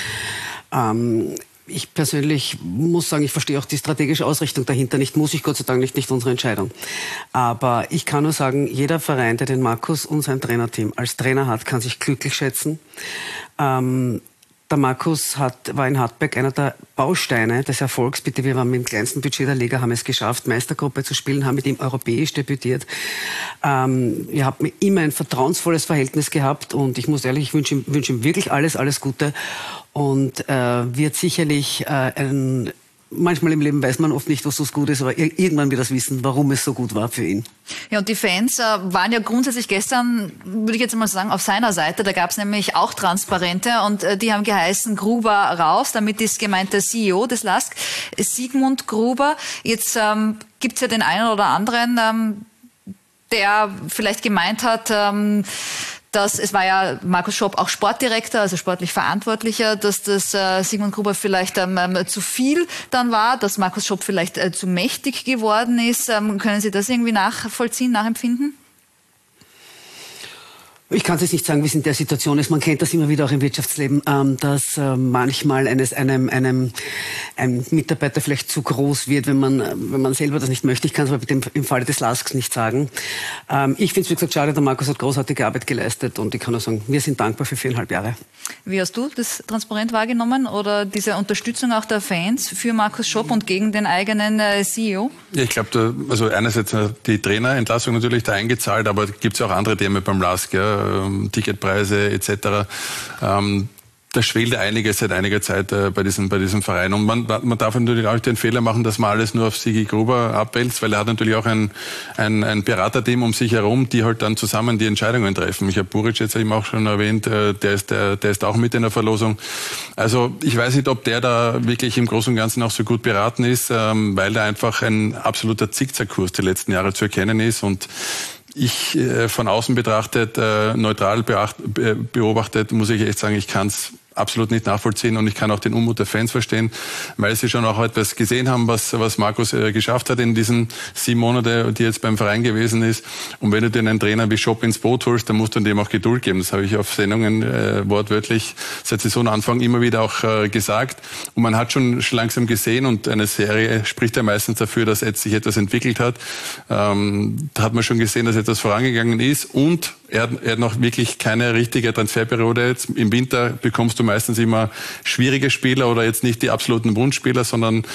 Ich persönlich muss sagen, ich verstehe auch die strategische Ausrichtung dahinter nicht, muss ich Gott sei Dank nicht unsere Entscheidung. Aber ich kann nur sagen, jeder Verein, der den Markus und sein Trainerteam als Trainer hat, kann sich glücklich schätzen. Der Markus war in Hartberg einer der Bausteine des Erfolgs. Bitte, wir waren mit dem kleinsten Budget der Liga, haben es geschafft, Meistergruppe zu spielen, haben mit ihm europäisch debütiert. Wir haben immer ein vertrauensvolles Verhältnis gehabt und ich muss ehrlich, ich wünsche ihm wirklich alles Gute und wird sicherlich manchmal im Leben weiß man oft nicht, was so gut ist, aber irgendwann wird das wissen, warum es so gut war für ihn. Ja, und die Fans waren ja grundsätzlich gestern, würde ich jetzt mal sagen, auf seiner Seite. Da gab es nämlich auch Transparente und die haben geheißen, Gruber raus. Damit ist gemeint der CEO des LASK, Sigmund Gruber. Jetzt gibt es ja den einen oder anderen, der vielleicht gemeint hat, es war ja Markus Schopp auch Sportdirektor, also sportlich Verantwortlicher, dass das Sigmund Gruber vielleicht zu viel dann war, dass Markus Schopp vielleicht zu mächtig geworden ist. Können Sie das irgendwie nachvollziehen, nachempfinden? Ich kann es jetzt nicht sagen, wie es in der Situation ist. Man kennt das immer wieder auch im Wirtschaftsleben, dass manchmal ein Mitarbeiter vielleicht zu groß wird, wenn man selber das nicht möchte. Ich kann es aber im Falle des LASKs nicht sagen. Ich finde es, wie gesagt, schade, der Markus hat großartige Arbeit geleistet und ich kann nur sagen, wir sind dankbar für 4,5 Jahre. Wie hast du das transparent wahrgenommen oder diese Unterstützung auch der Fans für Markus Schopp und gegen den eigenen CEO? Ja, ich glaube, also einerseits die Trainerentlassung natürlich da eingezahlt, aber gibt es auch andere Themen beim LASK, ja, Ticketpreise etc. Da schwelt einiges seit einiger Zeit bei diesem Verein. Und man darf natürlich auch den Fehler machen, dass man alles nur auf Sigi Gruber abwälzt, weil er hat natürlich auch ein Beraterteam um sich herum, die halt dann zusammen die Entscheidungen treffen. Ich habe Buric jetzt eben auch schon erwähnt, der ist auch mit in der Verlosung. Also ich weiß nicht, ob der da wirklich im Großen und Ganzen auch so gut beraten ist, weil da einfach ein absoluter Zickzackkurs die letzten Jahre zu erkennen ist und ich von außen betrachtet, neutral beobachtet, muss ich echt sagen, ich kann es absolut nicht nachvollziehen und ich kann auch den Unmut der Fans verstehen, weil sie schon auch etwas gesehen haben, was Markus geschafft hat in diesen 7 Monaten, die jetzt beim Verein gewesen ist. Und wenn du dir einen Trainer wie Schopp ins Boot holst, dann musst du dem auch Geduld geben. Das habe ich auf Sendungen wortwörtlich seit Saisonanfang immer wieder auch gesagt. Und man hat schon langsam gesehen und eine Serie spricht ja meistens dafür, dass jetzt sich etwas entwickelt hat. Da hat man schon gesehen, dass etwas vorangegangen ist und er hat noch wirklich keine richtige Transferperiode. Jetzt im Winter bekommst du meistens immer schwierige Spieler oder jetzt nicht die absoluten Wunschspieler, sondern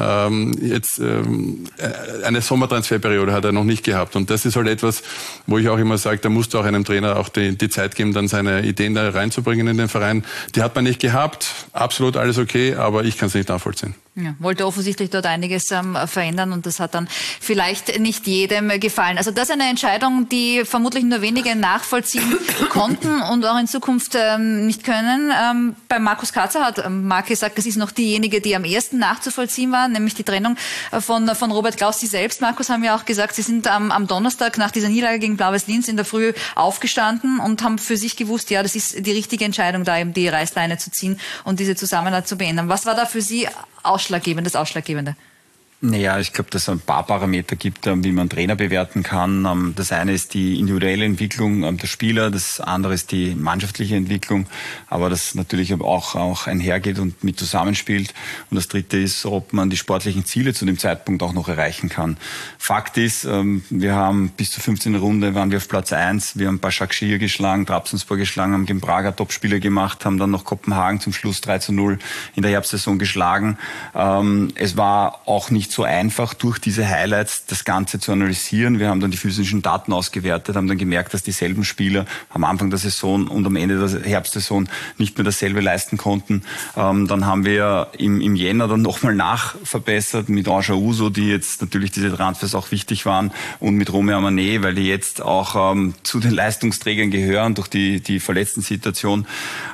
eine Sommertransferperiode hat er noch nicht gehabt. Und das ist halt etwas, wo ich auch immer sage, da musst du auch einem Trainer auch die Zeit geben, dann seine Ideen da reinzubringen in den Verein. Die hat man nicht gehabt, absolut alles okay, aber ich kann es nicht nachvollziehen. Ja, wollte offensichtlich dort einiges verändern und das hat dann vielleicht nicht jedem gefallen. Also das ist eine Entscheidung, die vermutlich nur wenige nachvollziehen konnten und auch in Zukunft nicht können. Bei Markus Katzer hat Marc gesagt, das ist noch diejenige, die am ersten nachzuvollziehen war, nämlich die Trennung von Robert Klaus. Sie selbst, Markus, haben ja auch gesagt, Sie sind am Donnerstag nach dieser Niederlage gegen Blau-Weiß Linz in der Früh aufgestanden und haben für sich gewusst, ja, das ist die richtige Entscheidung, da eben die Reißleine zu ziehen und diese Zusammenarbeit zu beenden. Was war da für Sie das Ausschlaggebende? Naja, ich glaube, dass es ein paar Parameter gibt, wie man Trainer bewerten kann. Das eine ist die individuelle Entwicklung der Spieler, das andere ist die mannschaftliche Entwicklung, aber das natürlich auch einhergeht und mit zusammenspielt. Und das dritte ist, ob man die sportlichen Ziele zu dem Zeitpunkt auch noch erreichen kann. Fakt ist, wir haben bis zur 15. Runde waren wir auf Platz 1, wir haben Başakşehir geschlagen, Trabzonspor geschlagen, haben gegen Braga Topspiele gemacht, haben dann noch Kopenhagen zum Schluss 3:0 in der Herbstsaison geschlagen. Es war auch nicht so einfach, durch diese Highlights das Ganze zu analysieren. Wir haben dann die physischen Daten ausgewertet, haben dann gemerkt, dass dieselben Spieler am Anfang der Saison und am Ende der Herbstsaison nicht mehr dasselbe leisten konnten. Dann haben wir im Jänner dann nochmal nachverbessert mit Ange Uso, die jetzt natürlich diese Transfers auch wichtig waren, und mit Romain Mané, weil die jetzt auch zu den Leistungsträgern gehören durch die Verletzten-Situation.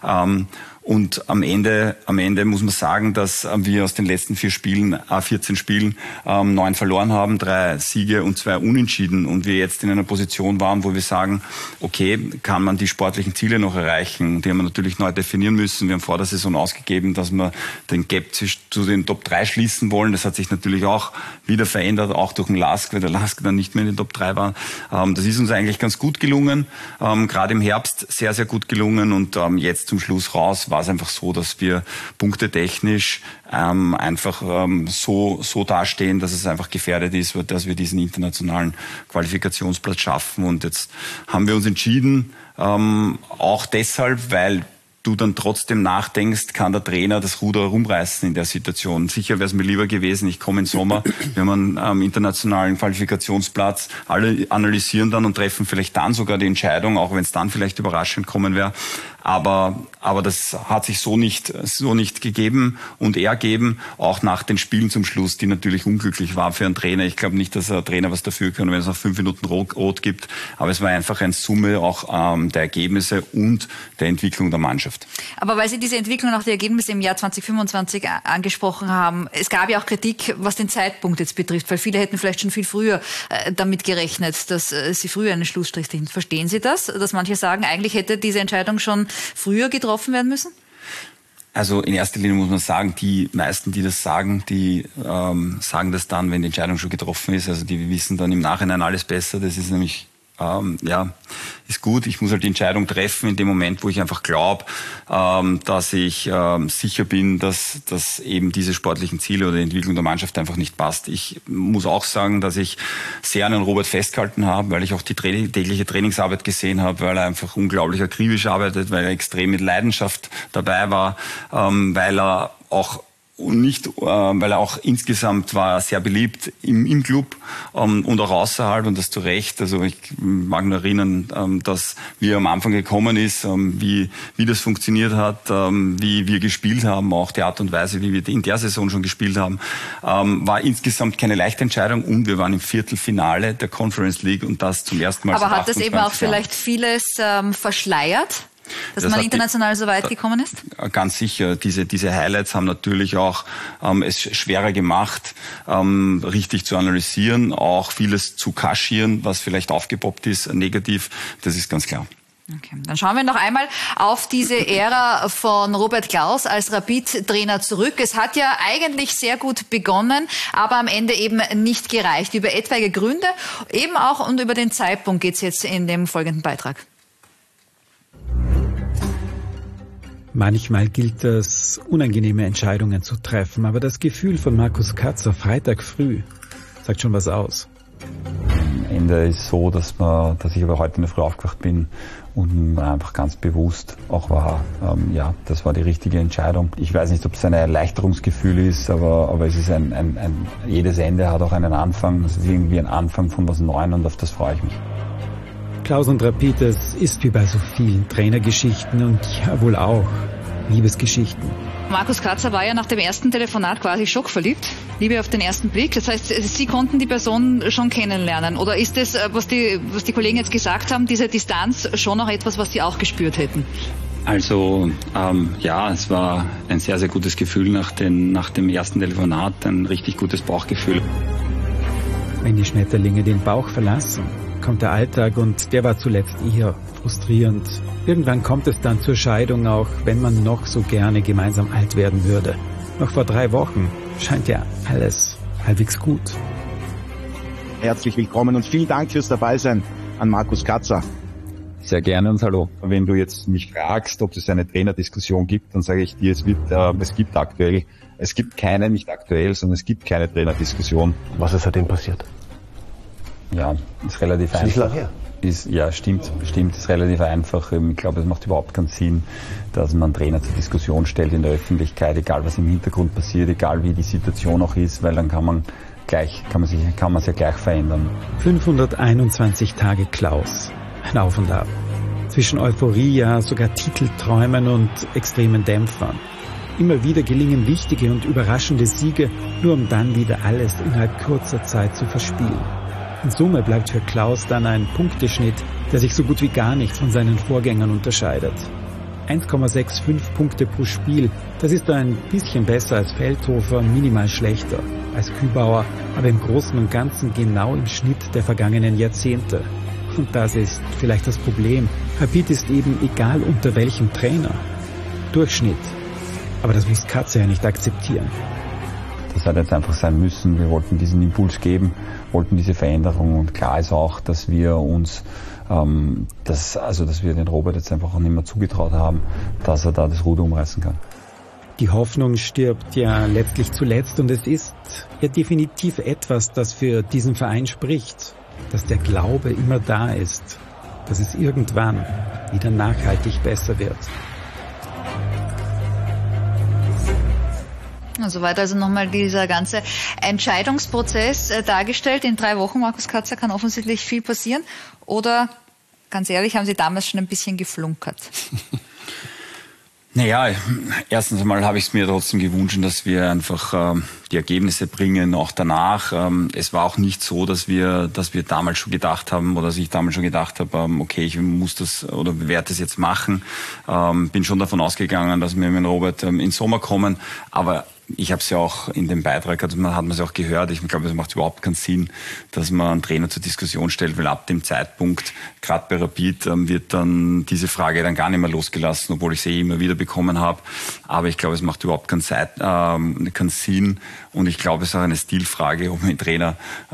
Und am Ende muss man sagen, dass wir aus den letzten 14 Spielen 9 verloren haben, 3 Siege und 2 Unentschieden. Und wir jetzt in einer Position waren, wo wir sagen, okay, kann man die sportlichen Ziele noch erreichen? Die haben wir natürlich neu definieren müssen. Wir haben vor der Saison ausgegeben, dass wir den Gap zu den Top 3 schließen wollen. Das hat sich natürlich auch wieder verändert, auch durch den Lask, weil der Lask dann nicht mehr in den Top 3 war. Das ist uns eigentlich ganz gut gelungen, gerade im Herbst sehr, sehr gut gelungen. Und jetzt zum Schluss raus war es einfach so, dass wir punktetechnisch einfach so dastehen, dass es einfach gefährdet ist, dass wir diesen internationalen Qualifikationsplatz schaffen. Und jetzt haben wir uns entschieden, auch deshalb, weil du dann trotzdem nachdenkst, kann der Trainer das Ruder rumreißen in der Situation. Sicher wäre es mir lieber gewesen, ich komme im Sommer, wir haben einen internationalen Qualifikationsplatz, alle analysieren dann und treffen vielleicht dann sogar die Entscheidung, auch wenn es dann vielleicht überraschend kommen wäre. Aber das hat sich so nicht gegeben und ergeben, auch nach den Spielen zum Schluss, die natürlich unglücklich waren für einen Trainer. Ich glaube nicht, dass ein Trainer was dafür kann, wenn es noch 5 Minuten rot gibt. Aber es war einfach eine Summe auch der Ergebnisse und der Entwicklung der Mannschaft. Aber weil Sie diese Entwicklung und auch die Ergebnisse im Jahr 2025 angesprochen haben, es gab ja auch Kritik, was den Zeitpunkt jetzt betrifft, weil viele hätten vielleicht schon viel früher damit gerechnet, dass Sie früher einen Schlussstrich ziehen. Verstehen Sie das? Dass manche sagen, eigentlich hätte diese Entscheidung schon früher getroffen werden müssen? Also in erster Linie muss man sagen, die meisten, die das sagen, die sagen das dann, wenn die Entscheidung schon getroffen ist. Also die wissen dann im Nachhinein alles besser. Das ist nämlich ist gut. Ich muss halt die Entscheidung treffen in dem Moment, wo ich einfach glaube, dass ich sicher bin, dass eben diese sportlichen Ziele oder die Entwicklung der Mannschaft einfach nicht passt. Ich muss auch sagen, dass ich sehr an Robert festgehalten habe, weil ich auch die tägliche Trainingsarbeit gesehen habe, weil er einfach unglaublich akribisch arbeitet, weil er extrem mit Leidenschaft dabei war, weil er auch weil er auch insgesamt war sehr beliebt im Club und auch außerhalb, und das zu Recht. Also ich mag nur erinnern, dass wie er am Anfang gekommen ist, wie das funktioniert hat, wie wir gespielt haben, auch die Art und Weise, wie wir in der Saison schon gespielt haben, war insgesamt keine leichte Entscheidung, und wir waren im Viertelfinale der Conference League und das zum ersten Mal. Aber hat das eben auch vielleicht vieles verschleiert? Dass man international so weit gekommen ist? Ganz sicher. Diese Highlights haben natürlich auch es schwerer gemacht, richtig zu analysieren, auch vieles zu kaschieren, was vielleicht aufgepoppt ist, negativ. Das ist ganz klar. Okay, dann schauen wir noch einmal auf diese Ära von Robert Klaus als Rapid-Trainer zurück. Es hat ja eigentlich sehr gut begonnen, aber am Ende eben nicht gereicht. Über etwaige Gründe eben auch und über den Zeitpunkt geht es jetzt in dem folgenden Beitrag. Manchmal gilt es, unangenehme Entscheidungen zu treffen, aber das Gefühl von Markus Katzer Freitag früh sagt schon was aus. Am Ende ist so, dass ich aber heute in der Früh aufgewacht bin und einfach ganz bewusst auch war, das war die richtige Entscheidung. Ich weiß nicht, ob es ein Erleichterungsgefühl ist, aber es ist jedes Ende hat auch einen Anfang. Es ist irgendwie ein Anfang von was Neuem und auf das freue ich mich. Klaus und Rapid, es ist wie bei so vielen Trainergeschichten und ja wohl auch Liebesgeschichten. Markus Katzer war ja nach dem ersten Telefonat quasi schockverliebt. Liebe auf den ersten Blick. Das heißt, Sie konnten die Person schon kennenlernen. Oder ist das, was die Kollegen jetzt gesagt haben, diese Distanz schon noch etwas, was Sie auch gespürt hätten? Also ja, es war ein sehr, sehr gutes Gefühl nach dem ersten Telefonat, ein richtig gutes Bauchgefühl. Wenn die Schmetterlinge den Bauch verlassen, kommt der Alltag und der war zuletzt eher frustrierend. Irgendwann kommt es dann zur Scheidung, auch wenn man noch so gerne gemeinsam alt werden würde. Noch vor 3 Wochen scheint ja alles halbwegs gut. Herzlich willkommen und vielen Dank fürs Dabeisein an Markus Katzer. Sehr gerne und hallo. Wenn du jetzt mich fragst, ob es eine Trainerdiskussion gibt, dann sage ich dir, es gibt keine, nicht aktuell, sondern es gibt keine Trainerdiskussion. Was ist seitdem passiert? Ja, ist relativ einfach. Nicht lange her. Stimmt, ist relativ einfach. Ich glaube, es macht überhaupt keinen Sinn, dass man Trainer zur Diskussion stellt in der Öffentlichkeit, egal was im Hintergrund passiert, egal wie die Situation auch ist, weil dann kann man es ja gleich verändern. 521 Tage Klaus. Ein Auf und Ab. Zwischen Euphorie, ja sogar Titelträumen und extremen Dämpfern. Immer wieder gelingen wichtige und überraschende Siege, nur um dann wieder alles innerhalb kurzer Zeit zu verspielen. In Summe bleibt für Klaus dann ein Punkteschnitt, der sich so gut wie gar nicht von seinen Vorgängern unterscheidet. 1,65 Punkte pro Spiel, das ist ein bisschen besser als Feldhofer, minimal schlechter als Kübauer, aber im Großen und Ganzen genau im Schnitt der vergangenen Jahrzehnte. Und das ist vielleicht das Problem. Rapid ist eben egal unter welchem Trainer. Durchschnitt. Aber das muss Katzer ja nicht akzeptieren. Das hat jetzt einfach sein müssen. Wir wollten diesen Impuls geben, wollten diese Veränderung und klar ist auch, dass wir uns, dass wir den Robert jetzt einfach auch nicht mehr zugetraut haben, dass er da das Ruder umreißen kann. Die Hoffnung stirbt ja letztlich zuletzt und es ist ja definitiv etwas, das für diesen Verein spricht, dass der Glaube immer da ist, dass es irgendwann wieder nachhaltig besser wird. Soweit also nochmal dieser ganze Entscheidungsprozess dargestellt. In 3 Wochen, Markus Katzer, kann offensichtlich viel passieren. Oder, ganz ehrlich, haben Sie damals schon ein bisschen geflunkert? Naja, erstens einmal habe ich es mir trotzdem gewünscht, dass wir einfach die Ergebnisse bringen, auch danach. Es war auch nicht so, dass wir damals schon gedacht haben oder dass ich damals schon gedacht habe, okay, ich muss das oder werde das jetzt machen. Bin schon davon ausgegangen, dass wir mit Robert in Sommer kommen, aber ich habe es ja auch in dem Beitrag, hat man es ja auch gehört, ich glaube, es macht überhaupt keinen Sinn, dass man einen Trainer zur Diskussion stellt, weil ab dem Zeitpunkt, gerade bei Rapid, wird dann diese Frage dann gar nicht mehr losgelassen, obwohl ich sie immer wieder bekommen habe. Aber ich glaube, es macht überhaupt keinen Sinn und ich glaube, es ist auch eine Stilfrage, ob man einen Trainer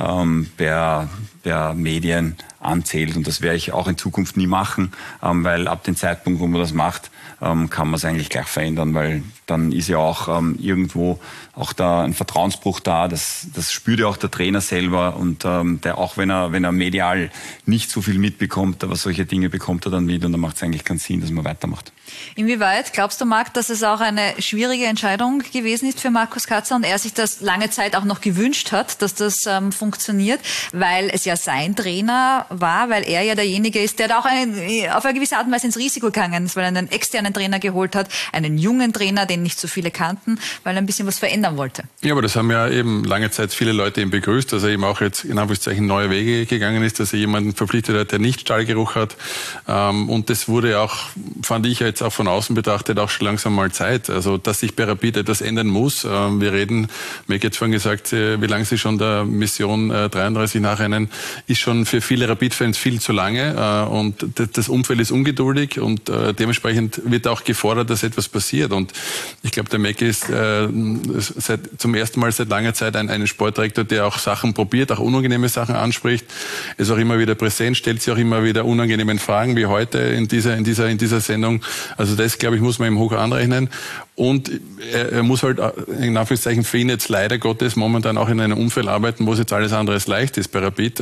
per Medien anzählt und das werde ich auch in Zukunft nie machen, weil ab dem Zeitpunkt, wo man das macht, kann man es eigentlich gleich verändern, weil dann ist ja auch irgendwo auch da ein Vertrauensbruch da. Das spürt ja auch der Trainer selber und der auch wenn er medial nicht so viel mitbekommt, aber solche Dinge bekommt er dann wieder und dann macht es eigentlich keinen Sinn, dass man weitermacht. Inwieweit glaubst du, Marc, dass es auch eine schwierige Entscheidung gewesen ist für Markus Katzer und er sich das lange Zeit auch noch gewünscht hat, dass das funktioniert, weil es ja sein Trainer war, weil er ja derjenige ist, der da auch auf eine gewisse Art und Weise ins Risiko gegangen ist, weil er einen externen Trainer geholt hat, einen jungen Trainer, den nicht so viele kannten, weil er ein bisschen was verändern wollte. Ja, aber das haben ja eben lange Zeit viele Leute eben begrüßt, dass er eben auch jetzt in Anführungszeichen neue Wege gegangen ist, dass er jemanden verpflichtet hat, der nicht Stallgeruch hat. Und das wurde auch, fand ich jetzt auch von außen betrachtet, auch schon langsam mal Zeit. Also, dass sich bei Rapid etwas ändern muss. Wir reden, Meg hat vorhin gesagt, wie lange sie schon der Mission 33 nachrennen, ist schon für viele Rapid-Fans viel zu lange. Und das Umfeld ist ungeduldig und dementsprechend wird auch gefordert, dass etwas passiert. Und ich glaube, der Meg ist zum ersten Mal seit langer Zeit ein Sportdirektor, der auch Sachen probiert, auch unangenehme Sachen anspricht, ist auch immer wieder präsent, stellt sich auch immer wieder unangenehmen Fragen, wie heute in dieser Sendung. Also das, glaube ich, muss man ihm hoch anrechnen. Und er muss halt in Anführungszeichen für ihn jetzt leider Gottes momentan auch in einem Umfeld arbeiten, wo es jetzt alles andere als leicht ist bei Rapid.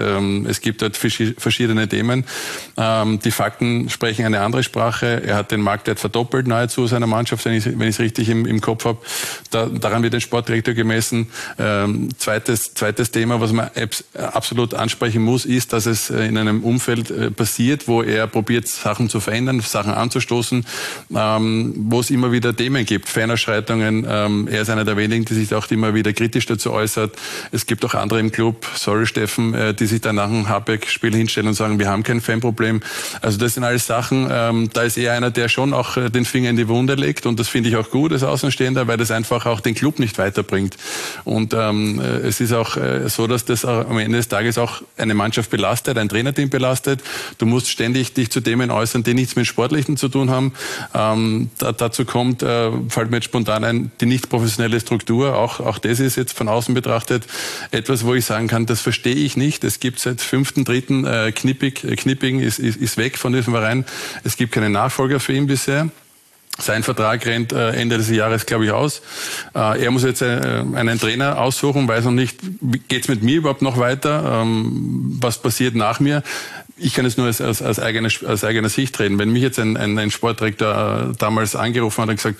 Es gibt dort verschiedene Themen. Die Fakten sprechen eine andere Sprache. Er hat den Marktwert verdoppelt nahezu seiner Mannschaft, wenn ich es richtig im Kopf habe. Daran wird ein Sportdirektor gemessen. Zweites Thema, was man absolut ansprechen muss, ist, dass es in einem Umfeld passiert, wo er probiert, Sachen zu verändern, Sachen anzustoßen, wo es immer wieder Themen gibt, Fanerschreitungen. Er ist einer der wenigen, die sich auch immer wieder kritisch dazu äußert. Es gibt auch andere im Club, sorry Steffen, die sich dann nach dem Habeck-Spiel hinstellen und sagen, wir haben kein Fanproblem. Also das sind alles Sachen, da ist er einer, der schon auch den Finger in die Wunde legt, und das finde ich auch gut als Außenstehender, weil das einfach auch den Club nicht weiterbringt. Und es ist auch so, dass das am Ende des Tages auch eine Mannschaft belastet, ein Trainerteam belastet. Du musst ständig dich zu Themen äußern, die nichts mit Sportlichen zu tun haben. Dazu kommt, fällt mir jetzt spontan ein, die nicht professionelle Struktur. Auch das ist jetzt von außen betrachtet etwas, wo ich sagen kann, das verstehe ich nicht. Es gibt seit 5.3. Knipping ist weg von diesem Verein. Es gibt keine Nachfolger für ihn bisher. Sein Vertrag rennt Ende des Jahres, glaube ich, aus. Er muss jetzt einen Trainer aussuchen, weiß noch nicht, geht's mit mir überhaupt noch weiter, was passiert nach mir. Ich kann jetzt nur aus eigener Sicht reden. Wenn mich jetzt ein Sportdirektor damals angerufen hat und gesagt,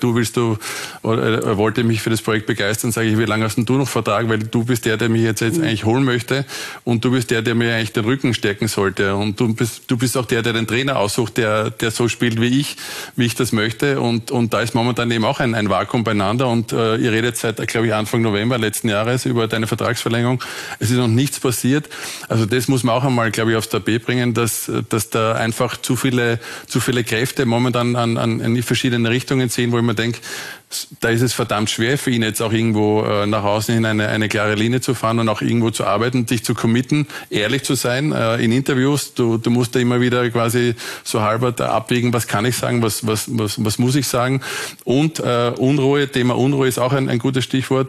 er wollte mich für das Projekt begeistern, sage ich, wie lange hast denn du noch Vertrag? Weil du bist der mich jetzt eigentlich holen möchte, und du bist der mir eigentlich den Rücken stärken sollte. Und du bist auch der den Trainer aussucht, der so spielt wie ich das möchte. Und da ist momentan eben auch ein Vakuum beieinander. Und ihr redet seit, glaube ich, Anfang November letzten Jahres über deine Vertragsverlängerung. Es ist noch nichts passiert. Also das muss man auch einmal, glaube ich, aufs Tapet bringen, dass da einfach zu viele Kräfte momentan an verschiedene Richtungen ziehen, wo ich mir denke, da ist es verdammt schwer für ihn jetzt auch irgendwo nach außen hin eine klare Linie zu fahren und auch irgendwo zu arbeiten, sich zu committen, ehrlich zu sein in Interviews. Du musst da immer wieder quasi so halber abwägen, was kann ich sagen, was muss ich sagen. Und Thema Unruhe ist auch ein gutes Stichwort.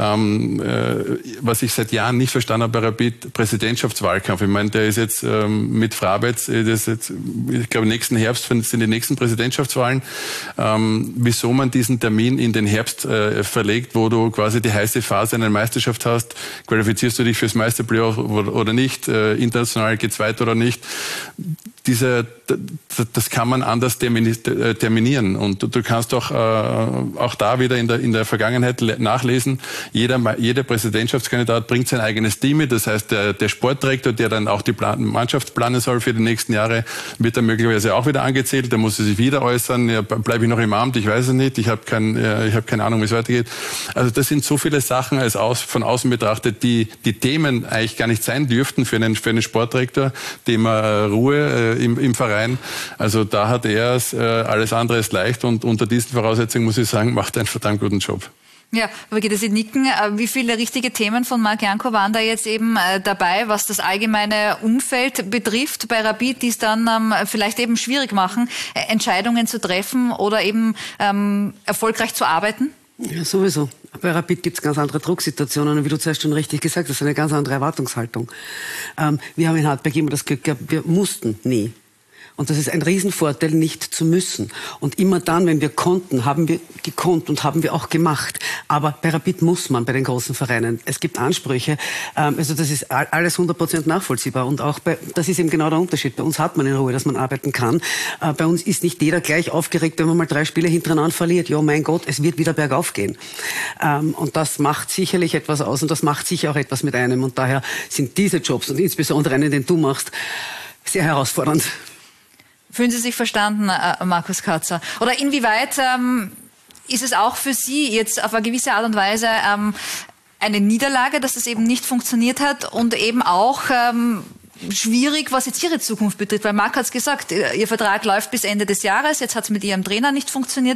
Was ich seit Jahren nicht verstanden habe bei Rapid, Präsidentschaftswahlkampf. Ich meine, der ist jetzt mit Frabetz, ich glaube nächsten Herbst sind die nächsten Präsidentschaftswahlen. Wieso man diesen Termin in den Herbst verlegt, wo du quasi die heiße Phase einer Meisterschaft hast, qualifizierst du dich fürs Meisterplayoff oder nicht, international geht's weiter oder nicht. Das kann man anders terminieren, und du kannst auch da wieder in der Vergangenheit nachlesen, jeder Präsidentschaftskandidat bringt sein eigenes Team mit, das heißt der Sportdirektor, der dann auch die Mannschaft planen soll für die nächsten Jahre, wird dann möglicherweise auch wieder angezählt, der muss sich wieder äußern, ja, bleibe ich noch im Amt, ich weiß es nicht, ich habe keine Ahnung, wie es weitergeht. Also das sind so viele Sachen von außen betrachtet, die Themen eigentlich gar nicht sein dürften für einen Sportdirektor, Thema Ruhe im Verein. Also da hat er es, alles andere ist leicht, und unter diesen Voraussetzungen, muss ich sagen, macht er einen verdammt guten Job. Ja, Brigitte, Sie nicken. Wie viele richtige Themen von Marc Janko waren da jetzt eben dabei, was das allgemeine Umfeld betrifft bei Rapid, die es dann vielleicht eben schwierig machen, Entscheidungen zu treffen oder eben erfolgreich zu arbeiten? Ja, sowieso. Bei Rapid gibt es ganz andere Drucksituationen, und wie du zuerst schon richtig gesagt hast, eine ganz andere Erwartungshaltung. Wir haben in Hartberg immer das Glück gehabt, wir mussten nie. Und das ist ein Riesenvorteil, nicht zu müssen. Und immer dann, wenn wir konnten, haben wir gekonnt und haben wir auch gemacht. Aber bei Rapid muss man, bei den großen Vereinen. Es gibt Ansprüche. Also das ist alles 100% nachvollziehbar. Und auch das ist eben genau der Unterschied. Bei uns hat man in Ruhe, dass man arbeiten kann. Bei uns ist nicht jeder gleich aufgeregt, wenn man mal 3 Spiele hintereinander verliert. Ja, mein Gott, es wird wieder bergauf gehen. Und das macht sicherlich etwas aus, und das macht sicher auch etwas mit einem. Und daher sind diese Jobs, und insbesondere einen, den du machst, sehr herausfordernd. Fühlen Sie sich verstanden, Markus Katzer? Oder inwieweit ist es auch für Sie jetzt auf eine gewisse Art und Weise eine Niederlage, dass das eben nicht funktioniert hat, und eben auch schwierig, was jetzt Ihre Zukunft betrifft? Weil Marc hat es gesagt, Ihr Vertrag läuft bis Ende des Jahres, jetzt hat es mit Ihrem Trainer nicht funktioniert.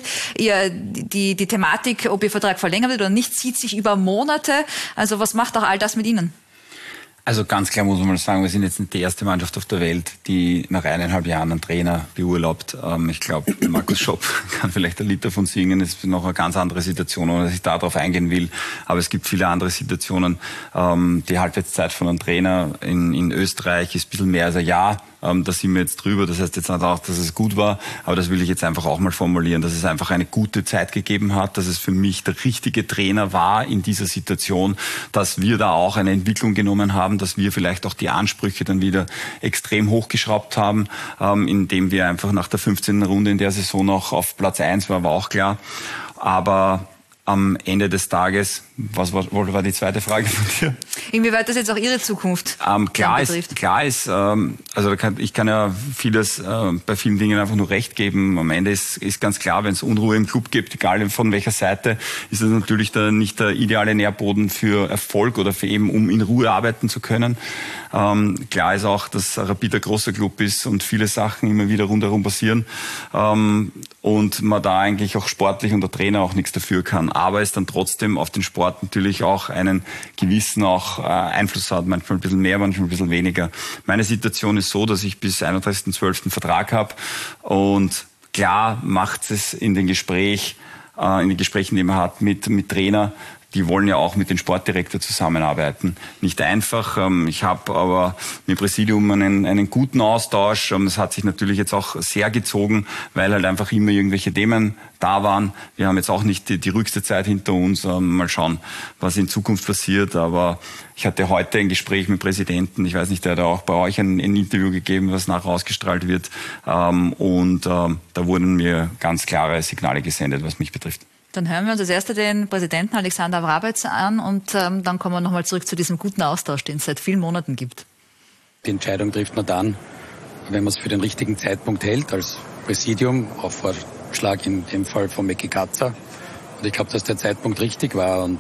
Die Thematik, ob Ihr Vertrag verlängert wird oder nicht, zieht sich über Monate. Also was macht auch all das mit Ihnen? Also ganz klar muss man mal sagen, wir sind jetzt nicht die erste Mannschaft auf der Welt, die nach 1,5 Jahren einen Trainer beurlaubt. Ich glaube, Markus Schopp kann vielleicht ein Lied davon singen. Es ist noch eine ganz andere Situation, ohne dass ich darauf eingehen will. Aber es gibt viele andere Situationen. Die Halbwertszeit von einem Trainer in Österreich ist ein bisschen mehr als ein Jahr. Da sind wir jetzt drüber. Das heißt jetzt nicht auch, dass es gut war, aber das will ich jetzt einfach auch mal formulieren, dass es einfach eine gute Zeit gegeben hat, dass es für mich der richtige Trainer war in dieser Situation, dass wir da auch eine Entwicklung genommen haben, dass wir vielleicht auch die Ansprüche dann wieder extrem hochgeschraubt haben, indem wir einfach nach der 15. Runde in der Saison noch auf Platz 1 war auch klar. Aber am Ende des Tages, was war die zweite Frage von dir? Inwieweit das jetzt auch Ihre Zukunft klar ist, also ich kann ja vieles bei vielen Dingen einfach nur recht geben. Am Ende ist ganz klar, wenn es Unruhe im Club gibt, egal von welcher Seite, ist das natürlich nicht der ideale Nährboden für Erfolg oder für eben, um in Ruhe arbeiten zu können. Klar ist auch, dass Rapid ein großer Club ist und viele Sachen immer wieder rundherum passieren und man da eigentlich auch sportlich und der Trainer auch nichts dafür kann. Aber es dann trotzdem auf den Sport natürlich auch einen gewissen Einfluss hat, manchmal ein bisschen mehr, manchmal ein bisschen weniger. Meine Situation ist so, dass ich bis 31.12. Vertrag habe und klar macht es in den Gesprächen, die man hat mit Trainer. Die wollen ja auch mit dem Sportdirektor zusammenarbeiten. Nicht einfach. Ich habe aber mit dem Präsidium einen guten Austausch. Es hat sich natürlich jetzt auch sehr gezogen, weil halt einfach immer irgendwelche Themen da waren. Wir haben jetzt auch nicht die ruhigste Zeit hinter uns. Mal schauen, was in Zukunft passiert. Aber ich hatte heute ein Gespräch mit dem Präsidenten. Ich weiß nicht, der hat auch bei euch ein Interview gegeben, was nachher ausgestrahlt wird. Und da wurden mir ganz klare Signale gesendet, was mich betrifft. Dann hören wir uns als Erster den Präsidenten Alexander Wrabetz an und dann kommen wir nochmal zurück zu diesem guten Austausch, den es seit vielen Monaten gibt. Die Entscheidung trifft man dann, wenn man es für den richtigen Zeitpunkt hält, als Präsidium, auf Vorschlag in dem Fall von Meki Katzer. Und ich glaube, dass der Zeitpunkt richtig war. Und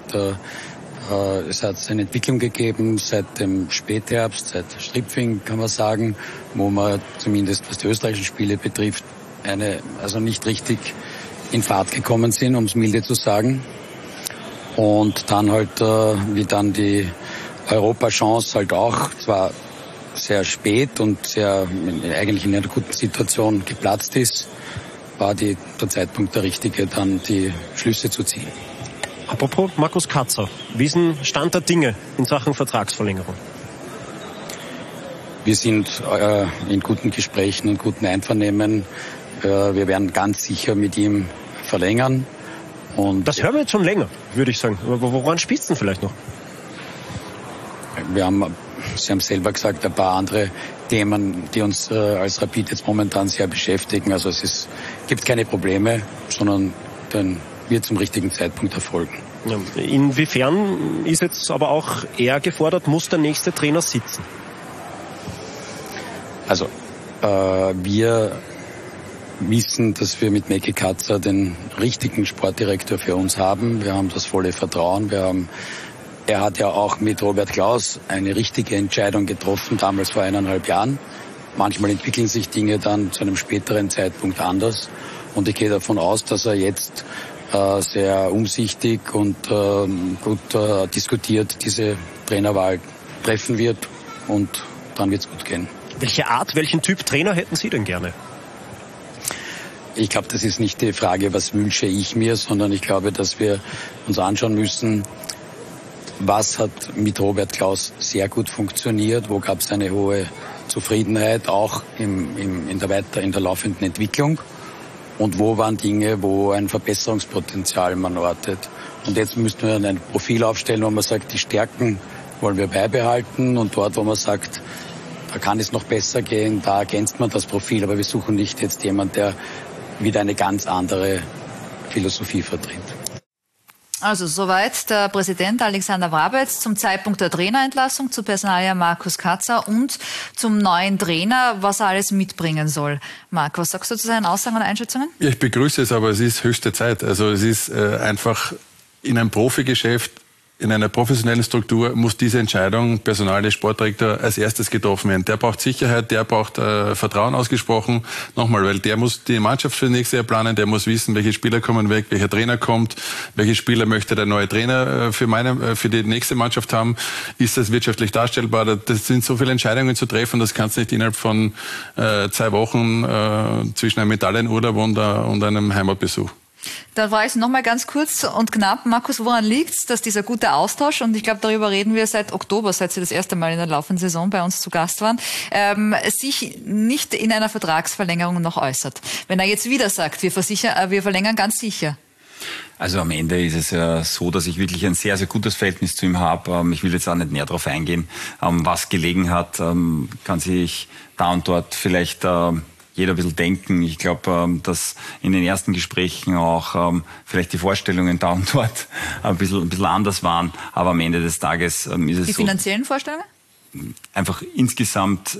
es hat eine Entwicklung gegeben seit dem Spätherbst, seit Stripfing kann man sagen, wo man zumindest, was die österreichischen Spiele betrifft, also nicht richtig in Fahrt gekommen sind, um es milde zu sagen. Und dann halt, wie dann die Europachance halt auch, zwar sehr spät und eigentlich in einer guten Situation geplatzt ist, war der Zeitpunkt der richtige, dann die Schlüsse zu ziehen. Apropos Markus Katzer, wie ist denn Stand der Dinge in Sachen Vertragsverlängerung? Wir sind in guten Gesprächen und guten Einvernehmen. Wir werden ganz sicher mit ihm verlängern. Und das hören wir jetzt schon länger, würde ich sagen. Aber woran spielt es denn vielleicht noch? Sie haben selber gesagt, ein paar andere Themen, die uns als Rapid jetzt momentan sehr beschäftigen. Also es gibt keine Probleme, sondern dann wird zum richtigen Zeitpunkt erfolgen. Ja, inwiefern ist jetzt aber auch er gefordert, muss der nächste Trainer sitzen? Also wir wissen, dass wir mit Meki Katzer den richtigen Sportdirektor für uns haben. Wir haben das volle Vertrauen. Er hat ja auch mit Robert Klaus eine richtige Entscheidung getroffen, damals vor 1,5 Jahren. Manchmal entwickeln sich Dinge dann zu einem späteren Zeitpunkt anders. Und ich gehe davon aus, dass er jetzt sehr umsichtig und gut diskutiert diese Trainerwahl treffen wird. Und dann wird es gut gehen. Welchen Typ Trainer hätten Sie denn gerne? Ich glaube, das ist nicht die Frage, was wünsche ich mir, sondern ich glaube, dass wir uns anschauen müssen, was hat mit Robert Klaus sehr gut funktioniert, wo gab es eine hohe Zufriedenheit, auch in der laufenden Entwicklung und wo waren Dinge, wo ein Verbesserungspotenzial man ortet. Und jetzt müssten wir ein Profil aufstellen, wo man sagt, die Stärken wollen wir beibehalten und dort, wo man sagt, da kann es noch besser gehen, da ergänzt man das Profil, aber wir suchen nicht jetzt jemanden, der wieder eine ganz andere Philosophie vertritt. Also soweit der Präsident Alexander Wrabetz zum Zeitpunkt der Trainerentlassung, zu Personalia Markus Katzer und zum neuen Trainer, was er alles mitbringen soll. Marc, was sagst du zu seinen Aussagen und Einschätzungen? Ja, ich begrüße es, aber es ist höchste Zeit. Also es ist einfach in einem Profigeschäft, in einer professionellen Struktur muss diese Entscheidung, Personalie, Sportdirektor, als erstes getroffen werden. Der braucht Sicherheit, der braucht Vertrauen ausgesprochen. Nochmal, weil der muss die Mannschaft für das nächste Jahr planen, der muss wissen, welche Spieler kommen weg, welcher Trainer kommt, welche Spieler möchte der neue Trainer für die nächste Mannschaft haben. Ist das wirtschaftlich darstellbar? Das sind so viele Entscheidungen zu treffen, das kannst du nicht innerhalb von 2 Wochen zwischen einem Italienurlaub und einem Heimatbesuch. Da war ich nochmal ganz kurz und knapp. Markus, woran liegt's, dass dieser gute Austausch, und ich glaube, darüber reden wir seit Oktober, seit Sie das erste Mal in der laufenden Saison bei uns zu Gast waren, sich nicht in einer Vertragsverlängerung noch äußert? Wenn er jetzt wieder sagt, wir verlängern ganz sicher. Also am Ende ist es ja so, dass ich wirklich ein sehr, sehr gutes Verhältnis zu ihm habe. Ich will jetzt auch nicht näher darauf eingehen, was gelegen hat. Kann sich da und dort vielleicht jeder ein bisschen denken. Ich glaube, dass in den ersten Gesprächen auch vielleicht die Vorstellungen da und dort ein bisschen anders waren. Aber am Ende des Tages ist es so. Die finanziellen Vorstellungen? Einfach insgesamt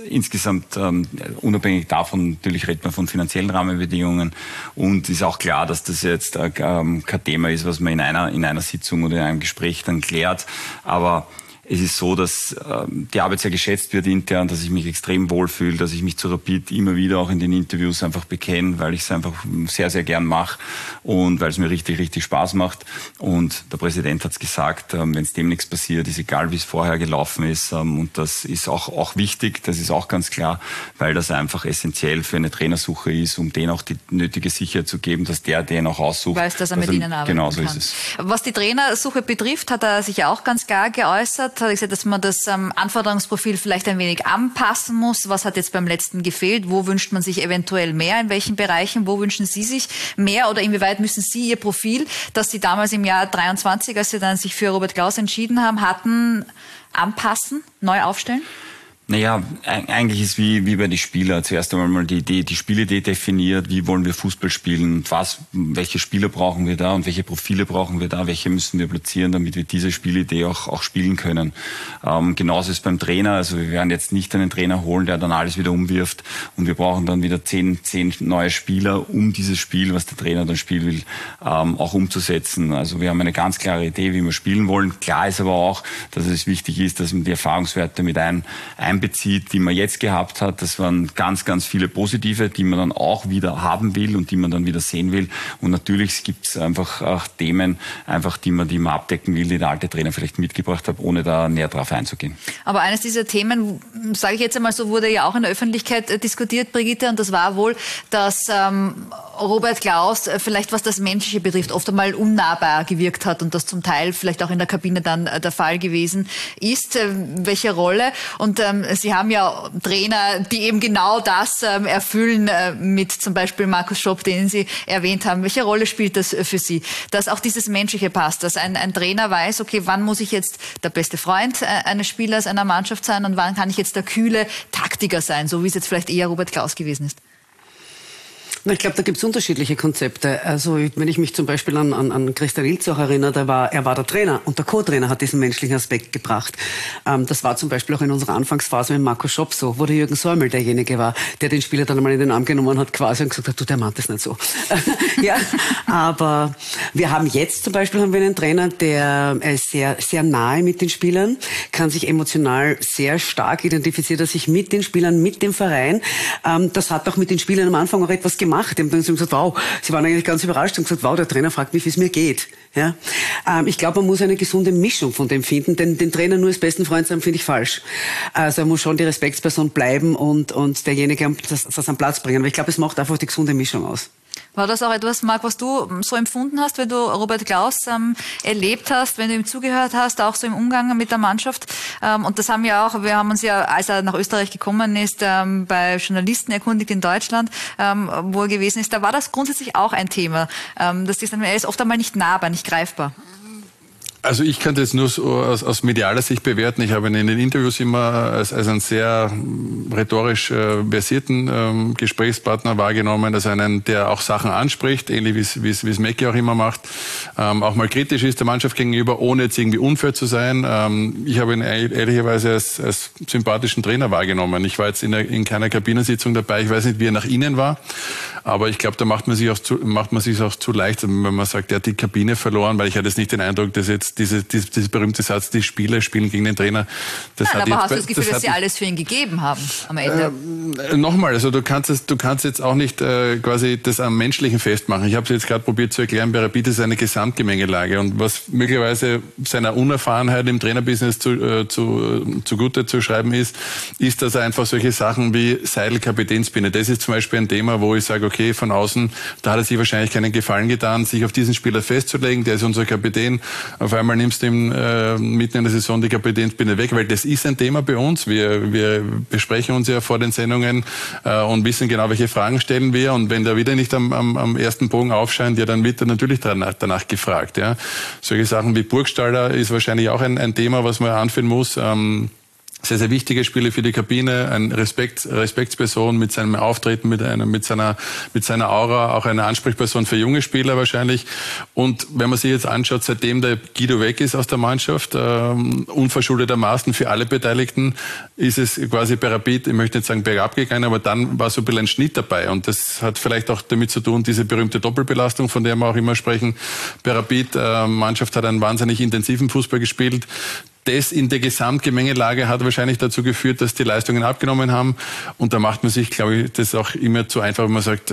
unabhängig davon, natürlich redet man von finanziellen Rahmenbedingungen, und ist auch klar, dass das jetzt kein Thema ist, was man in einer Sitzung oder in einem Gespräch dann klärt. Aber es ist so, dass die Arbeit sehr geschätzt wird intern, dass ich mich extrem wohlfühle, dass ich mich zu Rapid immer wieder auch in den Interviews einfach bekenne, weil ich es einfach sehr, sehr gern mache und weil es mir richtig, richtig Spaß macht. Und der Präsident hat es gesagt, wenn es dem nichts passiert, ist egal, wie es vorher gelaufen ist. Und das ist auch wichtig, das ist auch ganz klar, weil das einfach essentiell für eine Trainersuche ist, um denen auch die nötige Sicherheit zu geben, dass der den auch aussucht. Weiß, dass er mit ihnen arbeiten genau so kann. Ist es. Was die Trainersuche betrifft, hat er sich auch ganz klar geäußert. Hat gesagt, dass man das Anforderungsprofil vielleicht ein wenig anpassen muss. Was hat jetzt beim letzten gefehlt? Wo wünscht man sich eventuell mehr? In welchen Bereichen? Wo wünschen Sie sich mehr? Oder inwieweit müssen Sie Ihr Profil, das Sie damals im Jahr 23, als Sie dann sich für Robert Klaus entschieden haben, hatten, anpassen, neu aufstellen? Naja, eigentlich ist wie bei den Spielern. Zuerst einmal die Spielidee definiert, wie wollen wir Fußball spielen, welche Spieler brauchen wir da und welche Profile brauchen wir da, welche müssen wir platzieren, damit wir diese Spielidee auch spielen können. Genauso ist beim Trainer, also wir werden jetzt nicht einen Trainer holen, der dann alles wieder umwirft, und wir brauchen dann wieder 10 neue Spieler, um dieses Spiel, was der Trainer dann spielen will, auch umzusetzen. Also wir haben eine ganz klare Idee, wie wir spielen wollen. Klar ist aber auch, dass es wichtig ist, dass man die Erfahrungswerte mit einbezieht, die man jetzt gehabt hat. Das waren ganz, ganz viele positive, die man dann auch wieder haben will und die man dann wieder sehen will. Und natürlich gibt es einfach auch Themen, die man abdecken will, die der alte Trainer vielleicht mitgebracht hat, ohne da näher drauf einzugehen. Aber eines dieser Themen, sage ich jetzt einmal so, wurde ja auch in der Öffentlichkeit diskutiert, Brigitte, und das war wohl, dass Robert Klaus vielleicht, was das Menschliche betrifft, oft einmal unnahbar gewirkt hat und das zum Teil vielleicht auch in der Kabine dann der Fall gewesen ist. Welche Rolle? Und Sie haben ja Trainer, die eben genau das erfüllen, mit zum Beispiel Markus Schopp, den Sie erwähnt haben. Welche Rolle spielt das für Sie? Dass auch dieses Menschliche passt, dass ein Trainer weiß, okay, wann muss ich jetzt der beste Freund eines Spielers, einer Mannschaft sein und wann kann ich jetzt der kühle Taktiker sein, so wie es jetzt vielleicht eher Robert Klaus gewesen ist? Ich glaube, da gibt es unterschiedliche Konzepte. Also wenn ich mich zum Beispiel an Christian Ilz auch erinnere, er war der Trainer und der Co-Trainer hat diesen menschlichen Aspekt gebracht. Das war zum Beispiel auch in unserer Anfangsphase mit Markus Schopp so, wo der Jürgen Säumel derjenige war, der den Spieler dann einmal in den Arm genommen hat quasi und gesagt hat, du, der meint das nicht so. Ja, aber wir haben jetzt zum Beispiel einen Trainer, der ist sehr, sehr nahe mit den Spielern, kann sich emotional sehr stark identifiziert, er sich mit den Spielern, mit dem Verein. Das hat auch mit den Spielern am Anfang auch etwas gemacht. Die haben dann gesagt, wow, sie waren eigentlich ganz überrascht und gesagt, wow, der Trainer fragt mich, wie es mir geht. Ja? Ich glaube, man muss eine gesunde Mischung von dem finden, denn den Trainer nur als besten Freund sein, finde ich falsch. Also er muss schon die Respektsperson bleiben und derjenige das am Platz bringen. Aber ich glaube, es macht einfach die gesunde Mischung aus. War das auch etwas, Marc, was du so empfunden hast, wenn du Robert Klaus erlebt hast, wenn du ihm zugehört hast, auch so im Umgang mit der Mannschaft? Und das wir haben uns ja, als er nach Österreich gekommen ist, bei Journalisten erkundigt in Deutschland, wo er gewesen ist. Da war das grundsätzlich auch ein Thema. Er ist oft einmal nicht nahbar, nicht greifbar. Also ich kann das nur so aus medialer Sicht bewerten. Ich habe ihn in den Interviews immer als einen sehr rhetorisch versierten Gesprächspartner wahrgenommen, als einen, der auch Sachen anspricht, ähnlich wie es Mecki auch immer macht, auch mal kritisch ist der Mannschaft gegenüber, ohne jetzt irgendwie unfair zu sein. Ich habe ihn ehrlicherweise als sympathischen Trainer wahrgenommen. Ich war jetzt in keiner Kabinensitzung dabei. Ich weiß nicht, wie er nach innen war. Aber ich glaube, da macht man sich auch zu leicht, wenn man sagt, er hat die Kabine verloren, weil ich hatte jetzt nicht den Eindruck, dass jetzt dieser berühmte Satz, die Spieler spielen gegen den Trainer. Aber hast du das Gefühl, dass sie alles für ihn gegeben haben am Ende? Nochmal, also du kannst jetzt auch nicht quasi das am Menschlichen festmachen. Ich habe es jetzt gerade probiert zu erklären, bei Rapid ist eine Gesamtgemengelage und was möglicherweise seiner Unerfahrenheit im Trainerbusiness zugute zu schreiben ist, dass er einfach solche Sachen wie Seidel, Kapitänsbinde, das ist zum Beispiel ein Thema, wo ich sage, okay, okay, von außen, da hat er sich wahrscheinlich keinen Gefallen getan, sich auf diesen Spieler festzulegen, der ist unser Kapitän. Auf einmal nimmst du ihm mitten in der Saison die Kapitänsbinde weg, weil das ist ein Thema bei uns. Wir besprechen uns ja vor den Sendungen und wissen genau, welche Fragen stellen wir. Und wenn der wieder nicht am ersten Bogen aufscheint, ja, dann wird er natürlich danach gefragt. Ja. Solche Sachen wie Burgstaller ist wahrscheinlich auch ein Thema, was man anführen muss. Sehr, sehr wichtige Spiele für die Kabine, ein Respektsperson mit seinem Auftreten, mit seiner Aura, auch eine Ansprechperson für junge Spieler wahrscheinlich. Und wenn man sich jetzt anschaut, seitdem der Guido weg ist aus der Mannschaft, unverschuldetermaßen für alle Beteiligten, ist es quasi bei Rapid, ich möchte nicht sagen bergab gegangen, aber dann war so ein bisschen ein Schnitt dabei. Und das hat vielleicht auch damit zu tun, diese berühmte Doppelbelastung, von der wir auch immer sprechen. Bei Rapid, Mannschaft hat einen wahnsinnig intensiven Fußball gespielt. Das in der Gesamtgemengelage hat wahrscheinlich dazu geführt, dass die Leistungen abgenommen haben. Und da macht man sich, glaube ich, das auch immer zu einfach, wenn man sagt,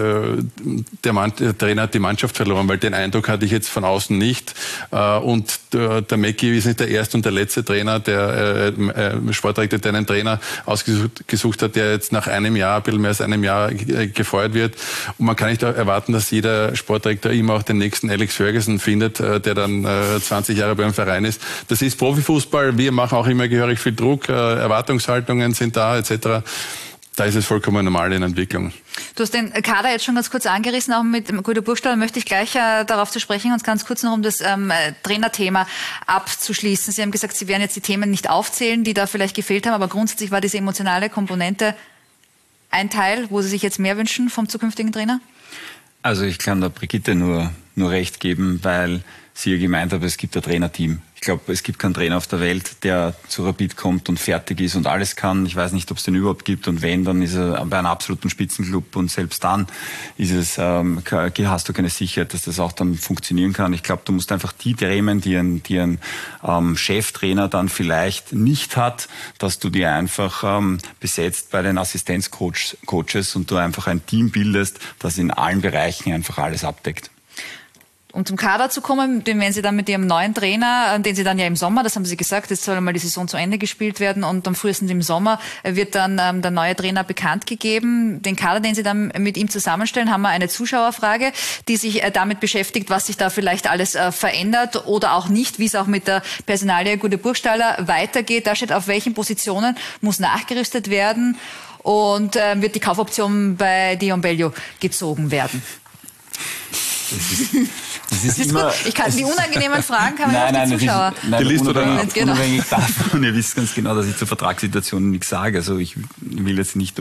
der Trainer hat die Mannschaft verloren, weil den Eindruck hatte ich jetzt von außen nicht. Und der Mecki ist nicht der erste und der letzte Trainer, der Sportdirektor, der einen Trainer ausgesucht hat, der jetzt nach einem Jahr, ein bisschen mehr als einem Jahr gefeuert wird. Und man kann nicht erwarten, dass jeder Sportdirektor immer auch den nächsten Alex Ferguson findet, der dann 20 Jahre beim Verein ist. Das ist Profifußball. Wir machen auch immer gehörig viel Druck, Erwartungshaltungen sind da etc. Da ist es vollkommen normal in Entwicklung. Du hast den Kader jetzt schon ganz kurz angerissen, auch mit Guido Burgstaller. Möchte ich gleich darauf zu sprechen, uns ganz kurz noch um das Trainerthema abzuschließen. Sie haben gesagt, Sie werden jetzt die Themen nicht aufzählen, die da vielleicht gefehlt haben, aber grundsätzlich war diese emotionale Komponente ein Teil, wo Sie sich jetzt mehr wünschen vom zukünftigen Trainer? Also ich kann da Brigitte nur recht geben, weil sie ja gemeint hat, es gibt ein Trainerteam. Ich glaube, es gibt keinen Trainer auf der Welt, der zu Rapid kommt und fertig ist und alles kann. Ich weiß nicht, ob es den überhaupt gibt, und wenn, dann ist er bei einem absoluten Spitzenclub, und selbst dann ist es, hast du keine Sicherheit, dass das auch dann funktionieren kann. Ich glaube, du musst einfach die Themen, die ein Cheftrainer dann vielleicht nicht hat, dass du die einfach besetzt bei den Assistenzcoaches und du einfach ein Team bildest, das in allen Bereichen einfach alles abdeckt. Um zum Kader zu kommen, den werden Sie dann mit Ihrem neuen Trainer, den Sie dann ja im Sommer, das haben Sie gesagt, jetzt soll einmal die Saison zu Ende gespielt werden, und am frühestens im Sommer wird dann der neue Trainer bekannt gegeben. Den Kader, den Sie dann mit ihm zusammenstellen, haben wir eine Zuschauerfrage, die sich damit beschäftigt, was sich da vielleicht alles verändert oder auch nicht, wie es auch mit der Personalie Guido Burgstaller weitergeht. Da steht, auf welchen Positionen muss nachgerüstet werden, und wird die Kaufoption bei Dion Bellio gezogen werden. Das ist immer, gut. Ich kann die unangenehmen Fragen kann man auf die Zuschauer. Unabhängig davon, ihr wisst ganz genau, dass ich zur Vertragssituation nichts sage. Also ich will jetzt nicht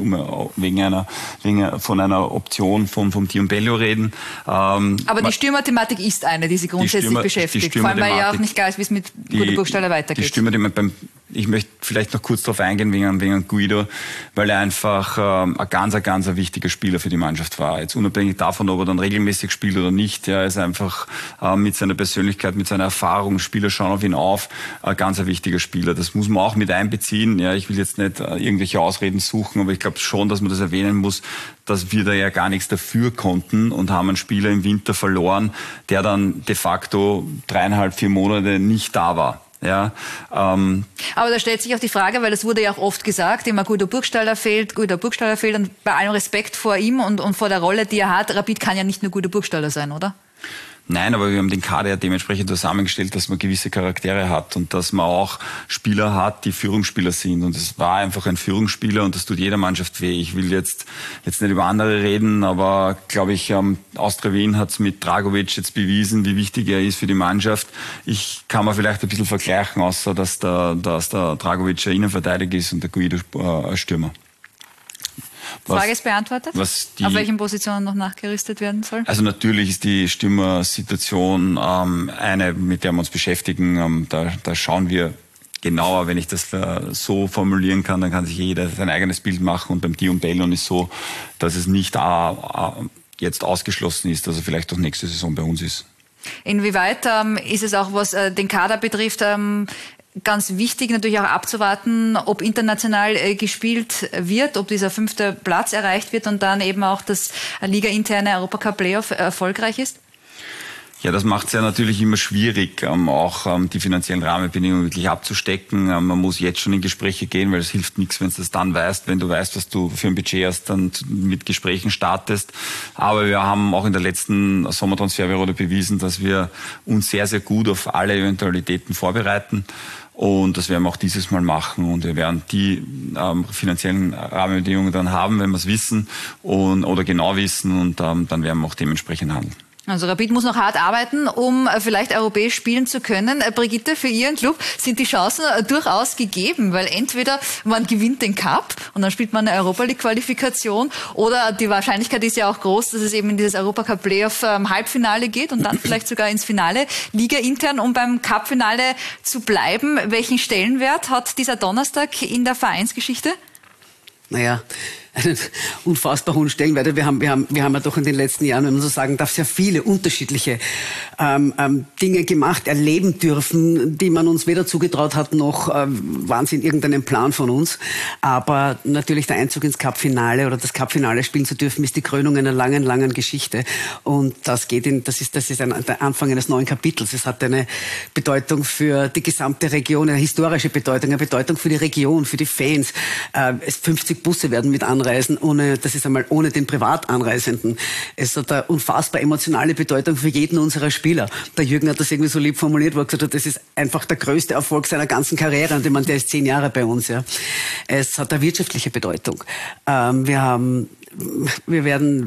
wegen von einer Option vom Dion Bellio reden. Aber die Stürmerthematik ist eine, die Sie grundsätzlich beschäftigt. Vor allem, weil ja auch nicht klar ist, wie es mit Guido Burgstaller weitergeht. Ich möchte vielleicht noch kurz darauf eingehen wegen Guido, weil er einfach ein ganz wichtiger Spieler für die Mannschaft war. Jetzt unabhängig davon, ob er dann regelmäßig spielt oder nicht, er ist einfach mit seiner Persönlichkeit, mit seiner Erfahrung, Spieler schauen auf ihn auf, ein ganz wichtiger Spieler. Das muss man auch mit einbeziehen. Ja, ich will jetzt nicht irgendwelche Ausreden suchen, aber ich glaube schon, dass man das erwähnen muss, dass wir da ja gar nichts dafür konnten und haben einen Spieler im Winter verloren, der dann de facto 3,5-4 Monate nicht da war. Ja, aber da stellt sich auch die Frage, weil das wurde ja auch oft gesagt, immer Guido Burgstaller fehlt, und bei allem Respekt vor ihm und vor der Rolle, die er hat, Rapid kann ja nicht nur Guido Burgstaller sein, oder? Nein, aber wir haben den Kader ja dementsprechend zusammengestellt, dass man gewisse Charaktere hat und dass man auch Spieler hat, die Führungsspieler sind. Und es war einfach ein Führungsspieler, und das tut jeder Mannschaft weh. Ich will jetzt nicht über andere reden, aber glaube ich, Austria Wien hat es mit Dragovic jetzt bewiesen, wie wichtig er ist für die Mannschaft. Ich kann mir vielleicht ein bisschen vergleichen, außer dass der Dragovic ein Innenverteidiger ist und der Guido ein Stürmer. Frage ist beantwortet. Auf welchen Positionen noch nachgerüstet werden soll? Also natürlich ist die Stürmersituation eine, mit der wir uns beschäftigen. Da schauen wir genauer. Wenn ich das so formulieren kann, dann kann sich jeder sein eigenes Bild machen. Und beim Dion Bellio ist so, dass es nicht jetzt ausgeschlossen ist, dass er vielleicht auch nächste Saison bei uns ist. Inwieweit ist es auch, was den Kader betrifft, ganz wichtig natürlich auch abzuwarten, ob international gespielt wird, ob dieser 5. Platz erreicht wird und dann eben auch das Liga-interne Europacup-Playoff erfolgreich ist? Ja, das macht es ja natürlich immer schwierig, auch die finanziellen Rahmenbedingungen wirklich abzustecken. Man muss jetzt schon in Gespräche gehen, weil es hilft nichts, wenn du das dann weißt, wenn du weißt, was du für ein Budget hast, dann mit Gesprächen startest. Aber wir haben auch in der letzten Sommertransferperiode bewiesen, dass wir uns sehr, sehr gut auf alle Eventualitäten vorbereiten. Und das werden wir auch dieses Mal machen. Und wir werden die finanziellen Rahmenbedingungen dann haben, wenn wir es wissen oder genau wissen. Und dann werden wir auch dementsprechend handeln. Also Rapid muss noch hart arbeiten, um vielleicht europäisch spielen zu können. Brigitte, für Ihren Club sind die Chancen durchaus gegeben, weil entweder man gewinnt den Cup und dann spielt man eine Europa-League-Qualifikation oder die Wahrscheinlichkeit ist ja auch groß, dass es eben in dieses Europacup-Playoff-Halbfinale geht und dann vielleicht sogar ins Finale, Liga intern, um beim Cup-Finale zu bleiben. Welchen Stellenwert hat dieser Donnerstag in der Vereinsgeschichte? Naja, einen unfassbar hohen Stellenwert. Wir haben ja doch in den letzten Jahren, wenn man so sagen darf, sehr viele unterschiedliche Dinge gemacht, erleben dürfen, die man uns weder zugetraut hat, noch waren sie in irgendeinem Plan von uns. Aber natürlich der Einzug ins Cup-Finale oder das Cup-Finale spielen zu dürfen, ist die Krönung einer langen, langen Geschichte. Und das ist der Anfang eines neuen Kapitels. Es hat eine Bedeutung für die gesamte Region, eine historische Bedeutung, eine Bedeutung für die Region, für die Fans. 50 Busse werden mit anreisen, das ist einmal ohne den Privatanreisenden. Es hat eine unfassbar emotionale Bedeutung für jeden unserer Spieler. Der Jürgen hat das irgendwie so lieb formuliert, wo er gesagt hat, das ist einfach der größte Erfolg seiner ganzen Karriere. Und ich meine, der ist 10 Jahre bei uns. Ja. Es hat eine wirtschaftliche Bedeutung. Wir werden,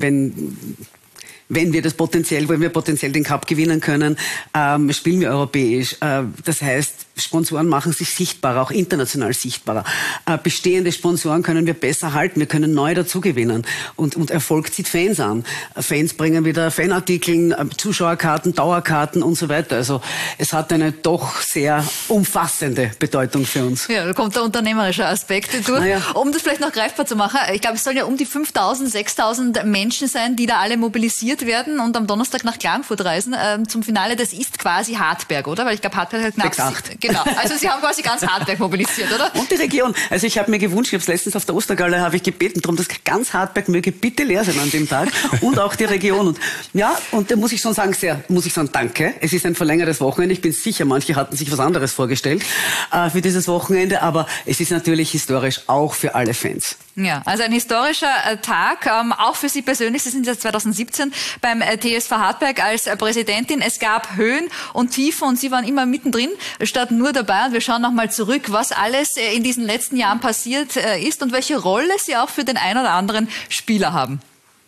wenn wir potenziell den Cup gewinnen können, spielen wir europäisch. Das heißt, Sponsoren machen sich sichtbarer, auch international sichtbarer. Bestehende Sponsoren können wir besser halten, wir können neu dazugewinnen. Und Erfolg zieht Fans an. Fans bringen wieder Fanartikeln, Zuschauerkarten, Dauerkarten und so weiter. Also es hat eine doch sehr umfassende Bedeutung für uns. Ja, da kommt der unternehmerische Aspekt durch. Naja. Um das vielleicht noch greifbar zu machen, ich glaube, es sollen ja um die 5.000, 6.000 Menschen sein, die da alle mobilisiert werden und am Donnerstag nach Klagenfurt reisen zum Finale. Das ist quasi Hartberg, oder? Weil ich glaube, Hartberg hat knapp 6-8. Genau, also Sie haben quasi ganz Hartberg mobilisiert, oder? Und die Region. Also ich habe mir gewünscht, ich habe es letztens auf der Ostergalle habe ich gebeten, darum, dass ganz Hartberg möge bitte leer sein an dem Tag und auch die Region. Und ja, und da muss ich sagen, danke. Es ist ein verlängertes Wochenende. Ich bin sicher, manche hatten sich was anderes vorgestellt für dieses Wochenende, aber es ist natürlich historisch auch für alle Fans. Ja, also ein historischer Tag, auch für Sie persönlich. Sie sind seit 2017 beim TSV Hartberg als Präsidentin. Es gab Höhen und Tiefen und Sie waren immer mittendrin, statt nur dabei. Und wir schauen nochmal zurück, was alles in diesen letzten Jahren passiert ist und welche Rolle Sie auch für den einen oder anderen Spieler haben.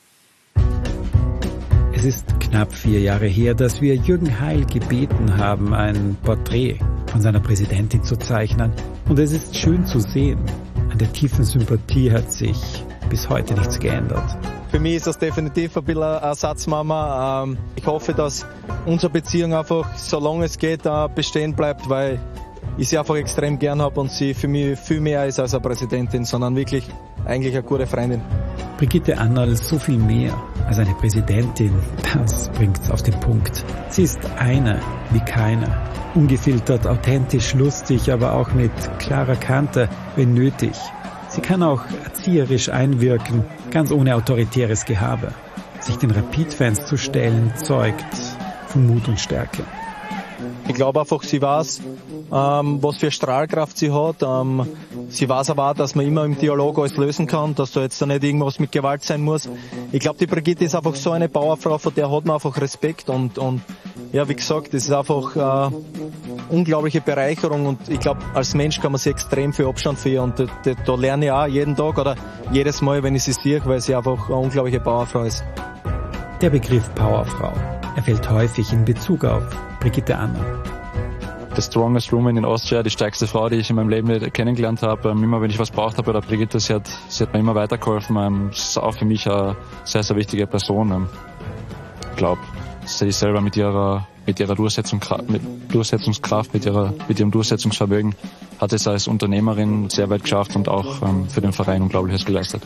Es ist knapp 4 Jahre her, dass wir Jürgen Heil gebeten haben, ein Porträt von seiner Präsidentin zu zeichnen. Und es ist schön zu sehen. An der tiefen Sympathie hat sich bis heute nichts geändert. Für mich ist das definitiv ein bisschen eine Ersatzmama. Ich hoffe, dass unsere Beziehung einfach, solange es geht, bestehen bleibt, weil ich sie einfach extrem gern habe und sie für mich viel mehr ist als eine Präsidentin, sondern wirklich eigentlich eine gute Freundin. Brigitte Annal so viel mehr als eine Präsidentin, das bringt's auf den Punkt. Sie ist eine wie keine. Ungefiltert, authentisch, lustig, aber auch mit klarer Kante, wenn nötig. Sie kann auch erzieherisch einwirken, ganz ohne autoritäres Gehabe. Sich den Rapid-Fans zu stellen, zeugt von Mut und Stärke. Ich glaube einfach, sie weiß, was für Strahlkraft sie hat. Sie weiß aber auch, dass man immer im Dialog alles lösen kann, dass da jetzt nicht irgendwas mit Gewalt sein muss. Ich glaube, die Brigitte ist einfach so eine Powerfrau, vor der hat man einfach Respekt und ja, wie gesagt, das ist einfach unglaubliche Bereicherung und ich glaube, als Mensch kann man sich extrem viel Abstand für ihr und da lerne ich auch jeden Tag oder jedes Mal, wenn ich sie sehe, weil sie einfach eine unglaubliche Powerfrau ist. Der Begriff Powerfrau, er fällt häufig in Bezug auf Brigitte Annal. The strongest woman in Austria, die stärkste Frau, die ich in meinem Leben kennengelernt habe. Immer wenn ich was braucht habe bei der Brigitte, sie hat mir immer weitergeholfen. Ist auch für mich eine sehr, sehr wichtige Person. Ich glaube, sie selber mit ihrer Durchsetzungskraft, mit ihrem Durchsetzungsvermögen hat es als Unternehmerin sehr weit geschafft und auch für den Verein Unglaubliches geleistet.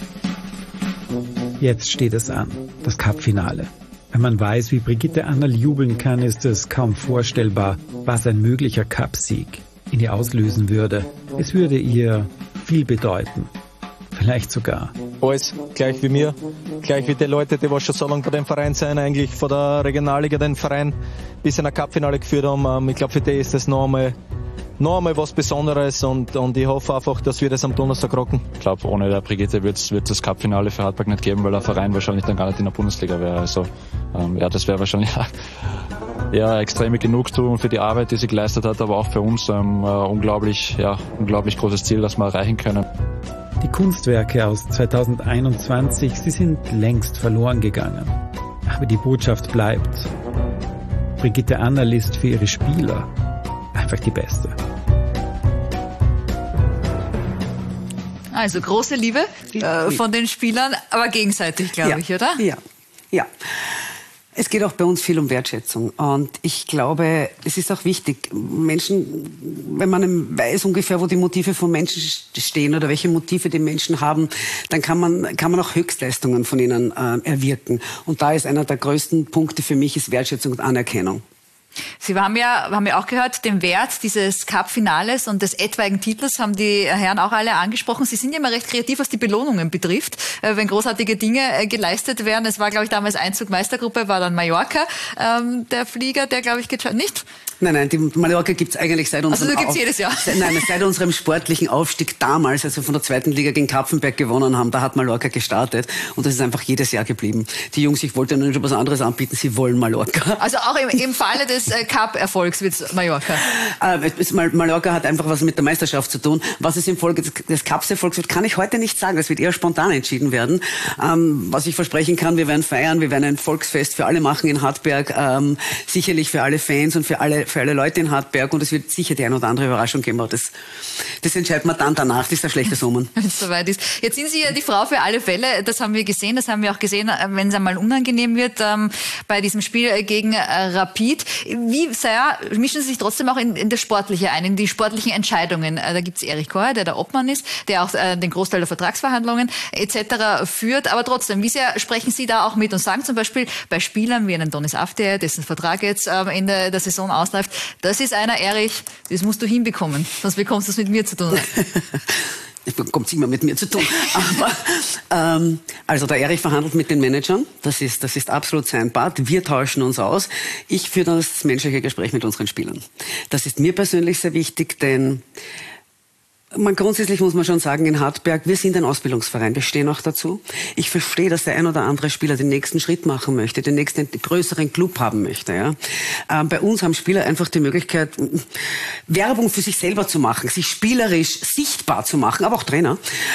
Jetzt steht es an, das Cup-Finale. Wenn man weiß, wie Brigitte Annal jubeln kann, ist es kaum vorstellbar, was ein möglicher Cup-Sieg in ihr auslösen würde. Es würde ihr viel bedeuten, vielleicht sogar alles gleich wie mir, gleich wie die Leute, die was schon so lange bei dem Verein sind, eigentlich von der Regionalliga den Verein bis in ein Cup-Finale geführt haben. Ich glaube, für die ist das noch einmal was Besonderes und ich hoffe einfach, dass wir das am Donnerstag rocken. Ich glaube, ohne der Brigitte wird es das Cup-Finale für Hartberg nicht geben, weil der Verein wahrscheinlich dann gar nicht in der Bundesliga wäre. Also das wäre wahrscheinlich extreme Genugtuung für die Arbeit, die sie geleistet hat, aber auch für uns unglaublich großes Ziel, das wir erreichen können. Die Kunstwerke aus 2021, sie sind längst verloren gegangen. Aber die Botschaft bleibt. Brigitte Annerl ist für ihre Spieler einfach die Beste. Also große Liebe von den Spielern, aber gegenseitig, glaube ich, oder? Ja. Es geht auch bei uns viel um Wertschätzung. Und ich glaube, es ist auch wichtig, Menschen, wenn man weiß ungefähr, wo die Motive von Menschen stehen oder welche Motive die Menschen haben, dann kann man auch Höchstleistungen von ihnen erwirken. Und da ist einer der größten Punkte für mich ist Wertschätzung und Anerkennung. Sie haben ja auch gehört, den Wert dieses Cup-Finales und des etwaigen Titels haben die Herren auch alle angesprochen. Sie sind ja immer recht kreativ, was die Belohnungen betrifft, wenn großartige Dinge geleistet werden. Es war, glaube ich, damals Einzug Meistergruppe, war dann Mallorca, der Flieger, der, glaube ich, nicht? Nein, die Mallorca gibt's eigentlich seit unserem jedes Jahr. Seit unserem sportlichen Aufstieg damals, als wir von der 2. Liga gegen Kapfenberg gewonnen haben, da hat Mallorca gestartet und das ist einfach jedes Jahr geblieben. Die Jungs, ich wollte nur nicht was anderes anbieten, sie wollen Mallorca. Also auch im Falle des Cup-Erfolgs wird's Mallorca? Mallorca hat einfach was mit der Meisterschaft zu tun. Was es im Folge des Cups-Erfolgs wird, kann ich heute nicht sagen. Das wird eher spontan entschieden werden. Was ich versprechen kann, wir werden feiern, wir werden ein Volksfest für alle machen in Hartberg, sicherlich für alle Fans und für alle Leute in Hartberg und es wird sicher die eine oder andere Überraschung geben, aber das entscheidet man dann danach, das ist ein schlechtes Omen. Wenn es soweit ist. Jetzt sind Sie ja die Frau für alle Fälle, das haben wir auch gesehen, wenn es einmal unangenehm wird bei diesem Spiel gegen Rapid. Wie sehr mischen Sie sich trotzdem auch in das Sportliche ein, in die sportlichen Entscheidungen? Da gibt es Erich Koer, der Obmann ist, der auch den Großteil der Vertragsverhandlungen etc. führt, aber trotzdem, wie sehr sprechen Sie da auch mit und sagen zum Beispiel bei Spielern wie einen Donis Afte, dessen Vertrag jetzt Ende der Saison ausläuft, das ist einer, Erich, das musst du hinbekommen, sonst bekommst du es mit mir zu tun. Das bekommt immer mit mir zu tun. Aber, also der Erich verhandelt mit den Managern. Das ist absolut sein Part. Wir tauschen uns aus. Ich führe dann das menschliche Gespräch mit unseren Spielern. Das ist mir persönlich sehr wichtig, denn grundsätzlich muss man schon sagen, in Hartberg, wir sind ein Ausbildungsverein, wir stehen auch dazu. Ich verstehe, dass der ein oder andere Spieler den nächsten Schritt machen möchte, den nächsten größeren Club haben möchte. Ja. Bei uns haben Spieler einfach die Möglichkeit, Werbung für sich selber zu machen, sich spielerisch sichtbar zu machen, aber auch Trainer.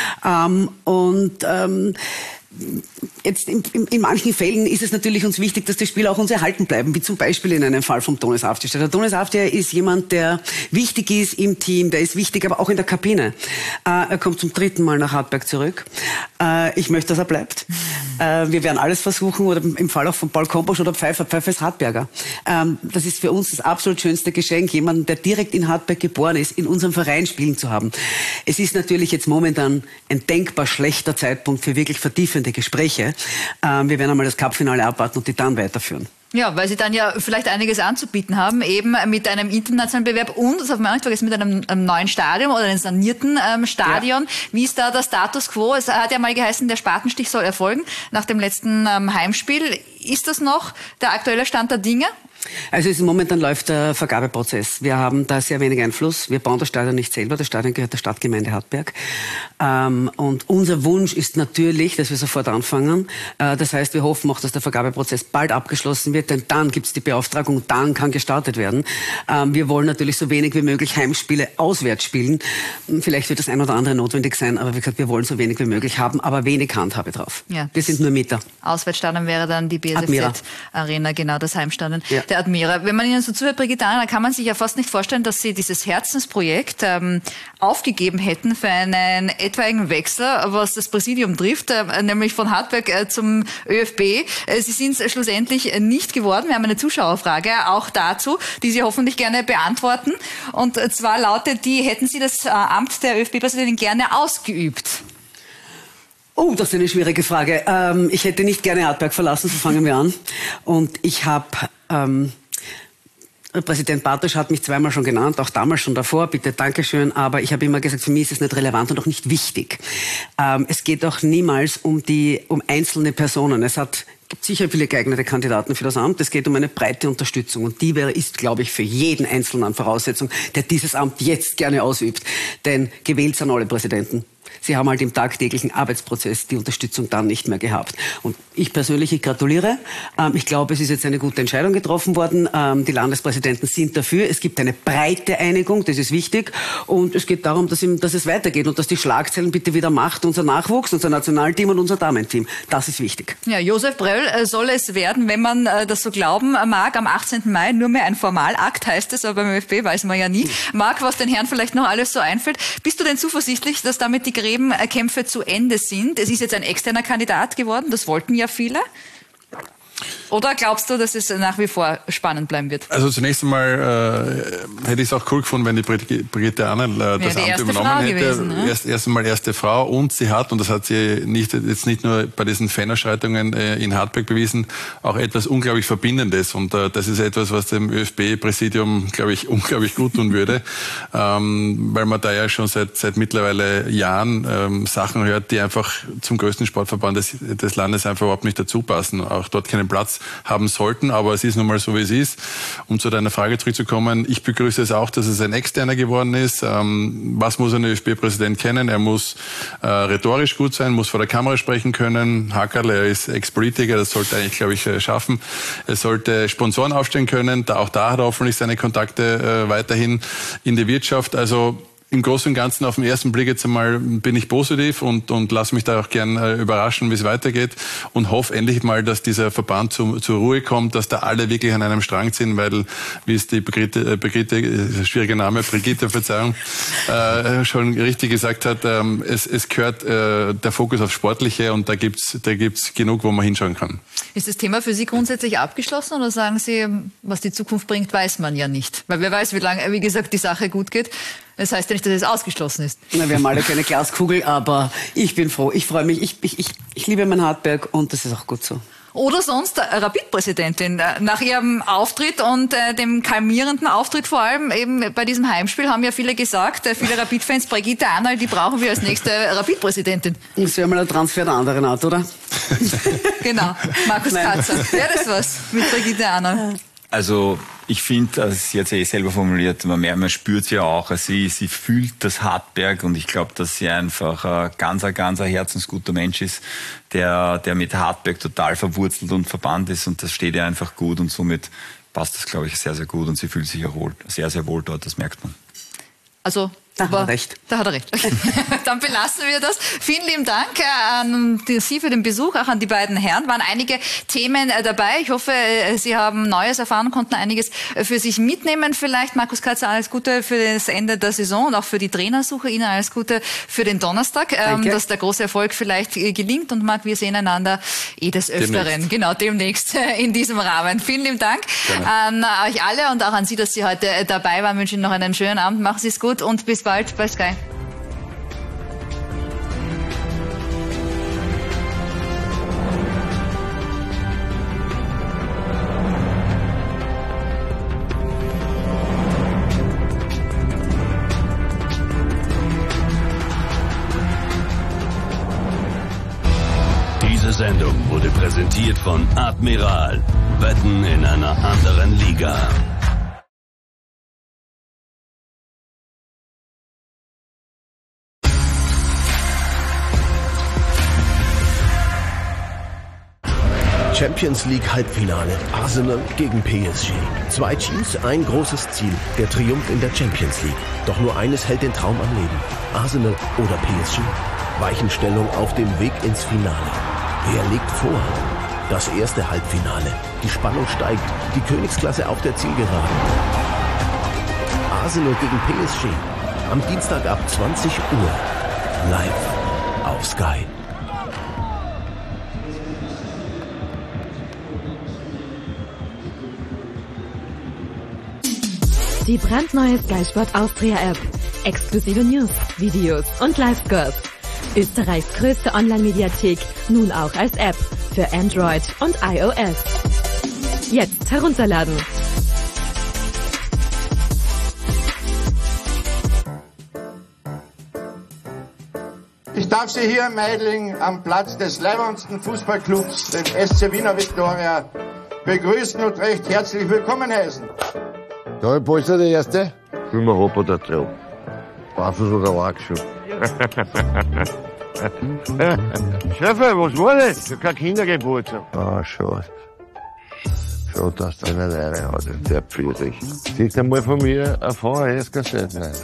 Jetzt in manchen Fällen ist es natürlich uns wichtig, dass die Spieler auch uns erhalten bleiben, wie zum Beispiel in einem Fall vom Donis Afte. Der Donis Afte ist jemand, der wichtig ist im Team, der ist wichtig, aber auch in der Kabine. Er kommt zum 3. Mal nach Hartberg zurück. Ich möchte, dass er bleibt. Wir werden alles versuchen, oder im Fall auch von Paul Komposch oder Pfeiffer ist Hartberger. Das ist für uns das absolut schönste Geschenk, jemanden, der direkt in Hartberg geboren ist, in unserem Verein spielen zu haben. Es ist natürlich jetzt momentan ein denkbar schlechter Zeitpunkt für wirklich vertiefende Gespräche. Wir werden einmal das Cup-Finale abwarten und die dann weiterführen. Ja, weil Sie dann ja vielleicht einiges anzubieten haben, eben mit einem internationalen Bewerb und, das darf man auch nicht vergessen, mit einem neuen Stadion oder einem sanierten Stadion. Ja. Wie ist da der Status quo? Es hat ja mal geheißen, der Spatenstich soll erfolgen nach dem letzten Heimspiel. Ist das noch der aktuelle Stand der Dinge? Also momentan läuft der Vergabeprozess. Wir haben da sehr wenig Einfluss. Wir bauen das Stadion nicht selber. Das Stadion gehört der Stadtgemeinde Hartberg. Und unser Wunsch ist natürlich, dass wir sofort anfangen. Das heißt, wir hoffen auch, dass der Vergabeprozess bald abgeschlossen wird, denn dann gibt es die Beauftragung, dann kann gestartet werden. Wir wollen natürlich so wenig wie möglich Heimspiele auswärts spielen. Vielleicht wird das ein oder andere notwendig sein, aber wie gesagt, wir wollen so wenig wie möglich haben, aber wenig Handhabe drauf. Ja, wir sind nur Mieter. Auswärtsstadion wäre dann die BASF Arena, genau, das Heimstadion. Ja. Der Admira. Wenn man Ihnen so zuhört, Brigitte Annerl, kann man sich ja fast nicht vorstellen, dass Sie dieses Herzensprojekt aufgegeben hätten für einen etwaigen Wechsel, was das Präsidium trifft, nämlich von Hartberg zum ÖFB. Sie sind es schlussendlich nicht geworden. Wir haben eine Zuschauerfrage auch dazu, die Sie hoffentlich gerne beantworten. Und zwar lautet die, hätten Sie das Amt der ÖFB-Präsidentin gerne ausgeübt? Oh, das ist eine schwierige Frage. Ich hätte nicht gerne Hartberg verlassen, so fangen wir an. Und ich habe Präsident Bartosch hat mich zweimal schon genannt, auch damals schon davor, bitte, Dankeschön, aber ich habe immer gesagt, für mich ist es nicht relevant und auch nicht wichtig. Es geht auch niemals um einzelne Personen. Gibt sicher viele geeignete Kandidaten für das Amt. Es geht um eine breite Unterstützung. Und die ist, glaube ich, für jeden Einzelnen eine Voraussetzung, der dieses Amt jetzt gerne ausübt. Denn gewählt sind alle Präsidenten. Sie haben halt im tagtäglichen Arbeitsprozess die Unterstützung dann nicht mehr gehabt. Und ich persönlich, gratuliere. Ich glaube, es ist jetzt eine gute Entscheidung getroffen worden. Die Landespräsidenten sind dafür. Es gibt eine breite Einigung, das ist wichtig. Und es geht darum, dass es weitergeht und dass die Schlagzeilen bitte wieder macht, unser Nachwuchs, unser Nationalteam und unser Damenteam. Das ist wichtig. Ja, Josef Bröll soll es werden, wenn man das so glauben mag, am 18. Mai nur mehr ein Formalakt, heißt es, aber beim ÖFB weiß man ja nie. Marc, was den Herren vielleicht noch alles so einfällt. Bist du denn zuversichtlich, dass damit die Gräbenkämpfe zu Ende sind? Es ist jetzt ein externer Kandidat geworden, das wollten ja viele. Oder glaubst du, dass es nach wie vor spannend bleiben wird? Also zunächst einmal hätte ich es auch cool gefunden, wenn die Brigitte Annel das Amt übernommen hätte. Gewesen, ne? Erste Frau, und sie hat, und das hat sie jetzt nicht nur bei diesen Fanausschreitungen in Hartberg bewiesen, auch etwas unglaublich Verbindendes. Und das ist etwas, was dem ÖFB-Präsidium, glaube ich, unglaublich gut tun würde, weil man da ja schon seit mittlerweile Jahren Sachen hört, die einfach zum größten Sportverband des Landes einfach überhaupt nicht dazu passen, auch dort keinen Platz haben sollten, aber es ist nun mal so, wie es ist. Um zu deiner Frage zurückzukommen, ich begrüße es auch, dass es ein Externer geworden ist. Was muss ein ÖFB-Präsident kennen? Er muss rhetorisch gut sein, muss vor der Kamera sprechen können. Hackerl, er ist Ex-Politiker, das sollte eigentlich, glaube ich, schaffen. Er sollte Sponsoren aufstellen können. Auch da hat er hoffentlich seine Kontakte weiterhin in die Wirtschaft. Also im Großen und Ganzen auf den ersten Blick jetzt einmal bin ich positiv und lasse mich da auch gern überraschen, wie es weitergeht, und hoffe endlich mal, dass dieser Verband zur Ruhe kommt, dass da alle wirklich an einem Strang ziehen, weil, wie es die Brigitte, schwieriger Name, Brigitte, Verzeihung, schon richtig gesagt hat, es gehört der Fokus auf Sportliche, und da gibt's genug, wo man hinschauen kann. Ist das Thema für Sie grundsätzlich abgeschlossen, oder sagen Sie, was die Zukunft bringt, weiß man ja nicht? Weil wer weiß, wie lange, wie gesagt, die Sache gut geht. Das heißt ja nicht, dass es ausgeschlossen ist. Na, wir haben alle keine Glaskugel, aber ich bin froh. Ich freue mich. Ich liebe mein Hartberg, und das ist auch gut so. Oder sonst Rapid-Präsidentin. Nach ihrem Auftritt und dem kalmierenden Auftritt vor allem eben bei diesem Heimspiel haben ja viele gesagt, viele Rapid-Fans, Brigitte Annal, die brauchen wir als nächste Rapid-Präsidentin. Das wäre mal ein Transfer der anderen Art, oder? Genau, Markus Katzer. Wäre das was mit Brigitte Annal? Also ich finde, das ist jetzt selber formuliert, man spürt sie ja auch, sie fühlt das Hartberg, und ich glaube, dass sie einfach ein ganz herzensguter Mensch ist, der mit Hartberg total verwurzelt und verbannt ist, und das steht ihr einfach gut, und somit passt das, glaube ich, sehr, sehr gut, und sie fühlt sich auch sehr, sehr wohl dort, das merkt man. Also da hat er recht. Da hat er recht. Okay. Dann belassen wir das. Vielen lieben Dank an Sie für den Besuch, auch an die beiden Herren. Waren einige Themen dabei. Ich hoffe, Sie haben Neues erfahren, konnten einiges für sich mitnehmen. Vielleicht, Markus Katzer, alles Gute für das Ende der Saison und auch für die Trainersuche. Ihnen alles Gute für den Donnerstag, dass der große Erfolg vielleicht gelingt. Und Marc, wir sehen einander des Öfteren. Demnächst. Genau, demnächst in diesem Rahmen. Vielen lieben Dank an euch alle und auch an Sie, dass Sie heute dabei waren. Ich wünsche Ihnen noch einen schönen Abend. Machen Sie es gut und bis bald bei Sky. Diese Sendung wurde präsentiert von Admiral. Wetten in einer anderen Liga. Champions League Halbfinale. Arsenal gegen PSG. Zwei Teams, ein großes Ziel. Der Triumph in der Champions League. Doch nur eines hält den Traum am Leben. Arsenal oder PSG. Weichenstellung auf dem Weg ins Finale. Wer liegt vor? Das erste Halbfinale. Die Spannung steigt. Die Königsklasse auf der Zielgeraden. Arsenal gegen PSG. Am Dienstag ab 20 Uhr. Live auf Sky. Die brandneue Sky Sport Austria App. Exklusive News, Videos und Live-Scores. Österreichs größte Online-Mediathek, nun auch als App für Android und iOS. Jetzt herunterladen. darf Sie hier in Meidling am Platz des leibendsten Fußballclubs, dem SC Wiener Viktoria, begrüßen und recht herzlich willkommen heißen. Da ist der Erste. Immer Hopper der Traum. Barfuß oder Lackschuh. Cheffe, was war das? Kein Kindergeburtstag. Ah, schade. Schade, dass der nicht eine hat. Der pfiert sich. Siehst du mal von mir eine VHS-Kassette rein.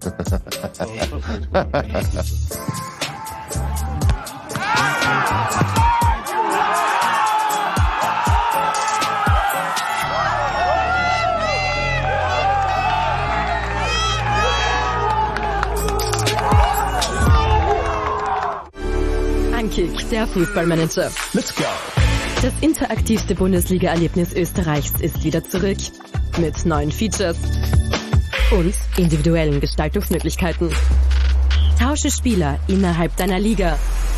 Ankick, der Fußballmanager. Let's go! Das interaktivste Bundesliga-Erlebnis Österreichs ist wieder zurück. Mit neuen Features und individuellen Gestaltungsmöglichkeiten. Tausche Spieler innerhalb deiner Liga.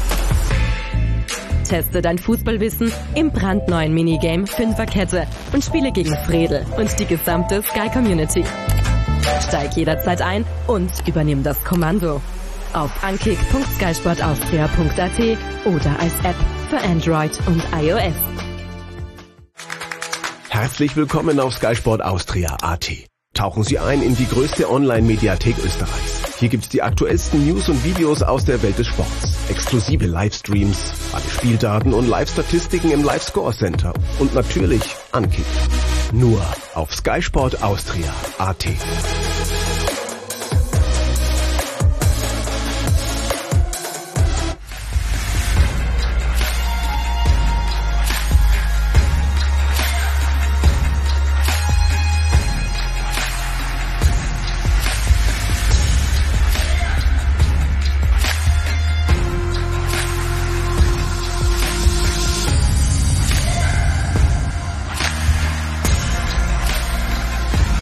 Teste dein Fußballwissen im brandneuen Minigame Fünferkette und spiele gegen Fredel und die gesamte Sky-Community. Steig jederzeit ein und übernimm das Kommando. Auf ankick.skysportaustria.at oder als App für Android und iOS. Herzlich willkommen auf skysportaustria.at. Tauchen Sie ein in die größte Online-Mediathek Österreichs. Hier gibt's die aktuellsten News und Videos aus der Welt des Sports. Exklusive Livestreams, alle Spieldaten und Live-Statistiken im Live-Score-Center. Und natürlich Ankick. Nur auf skysportaustria.at.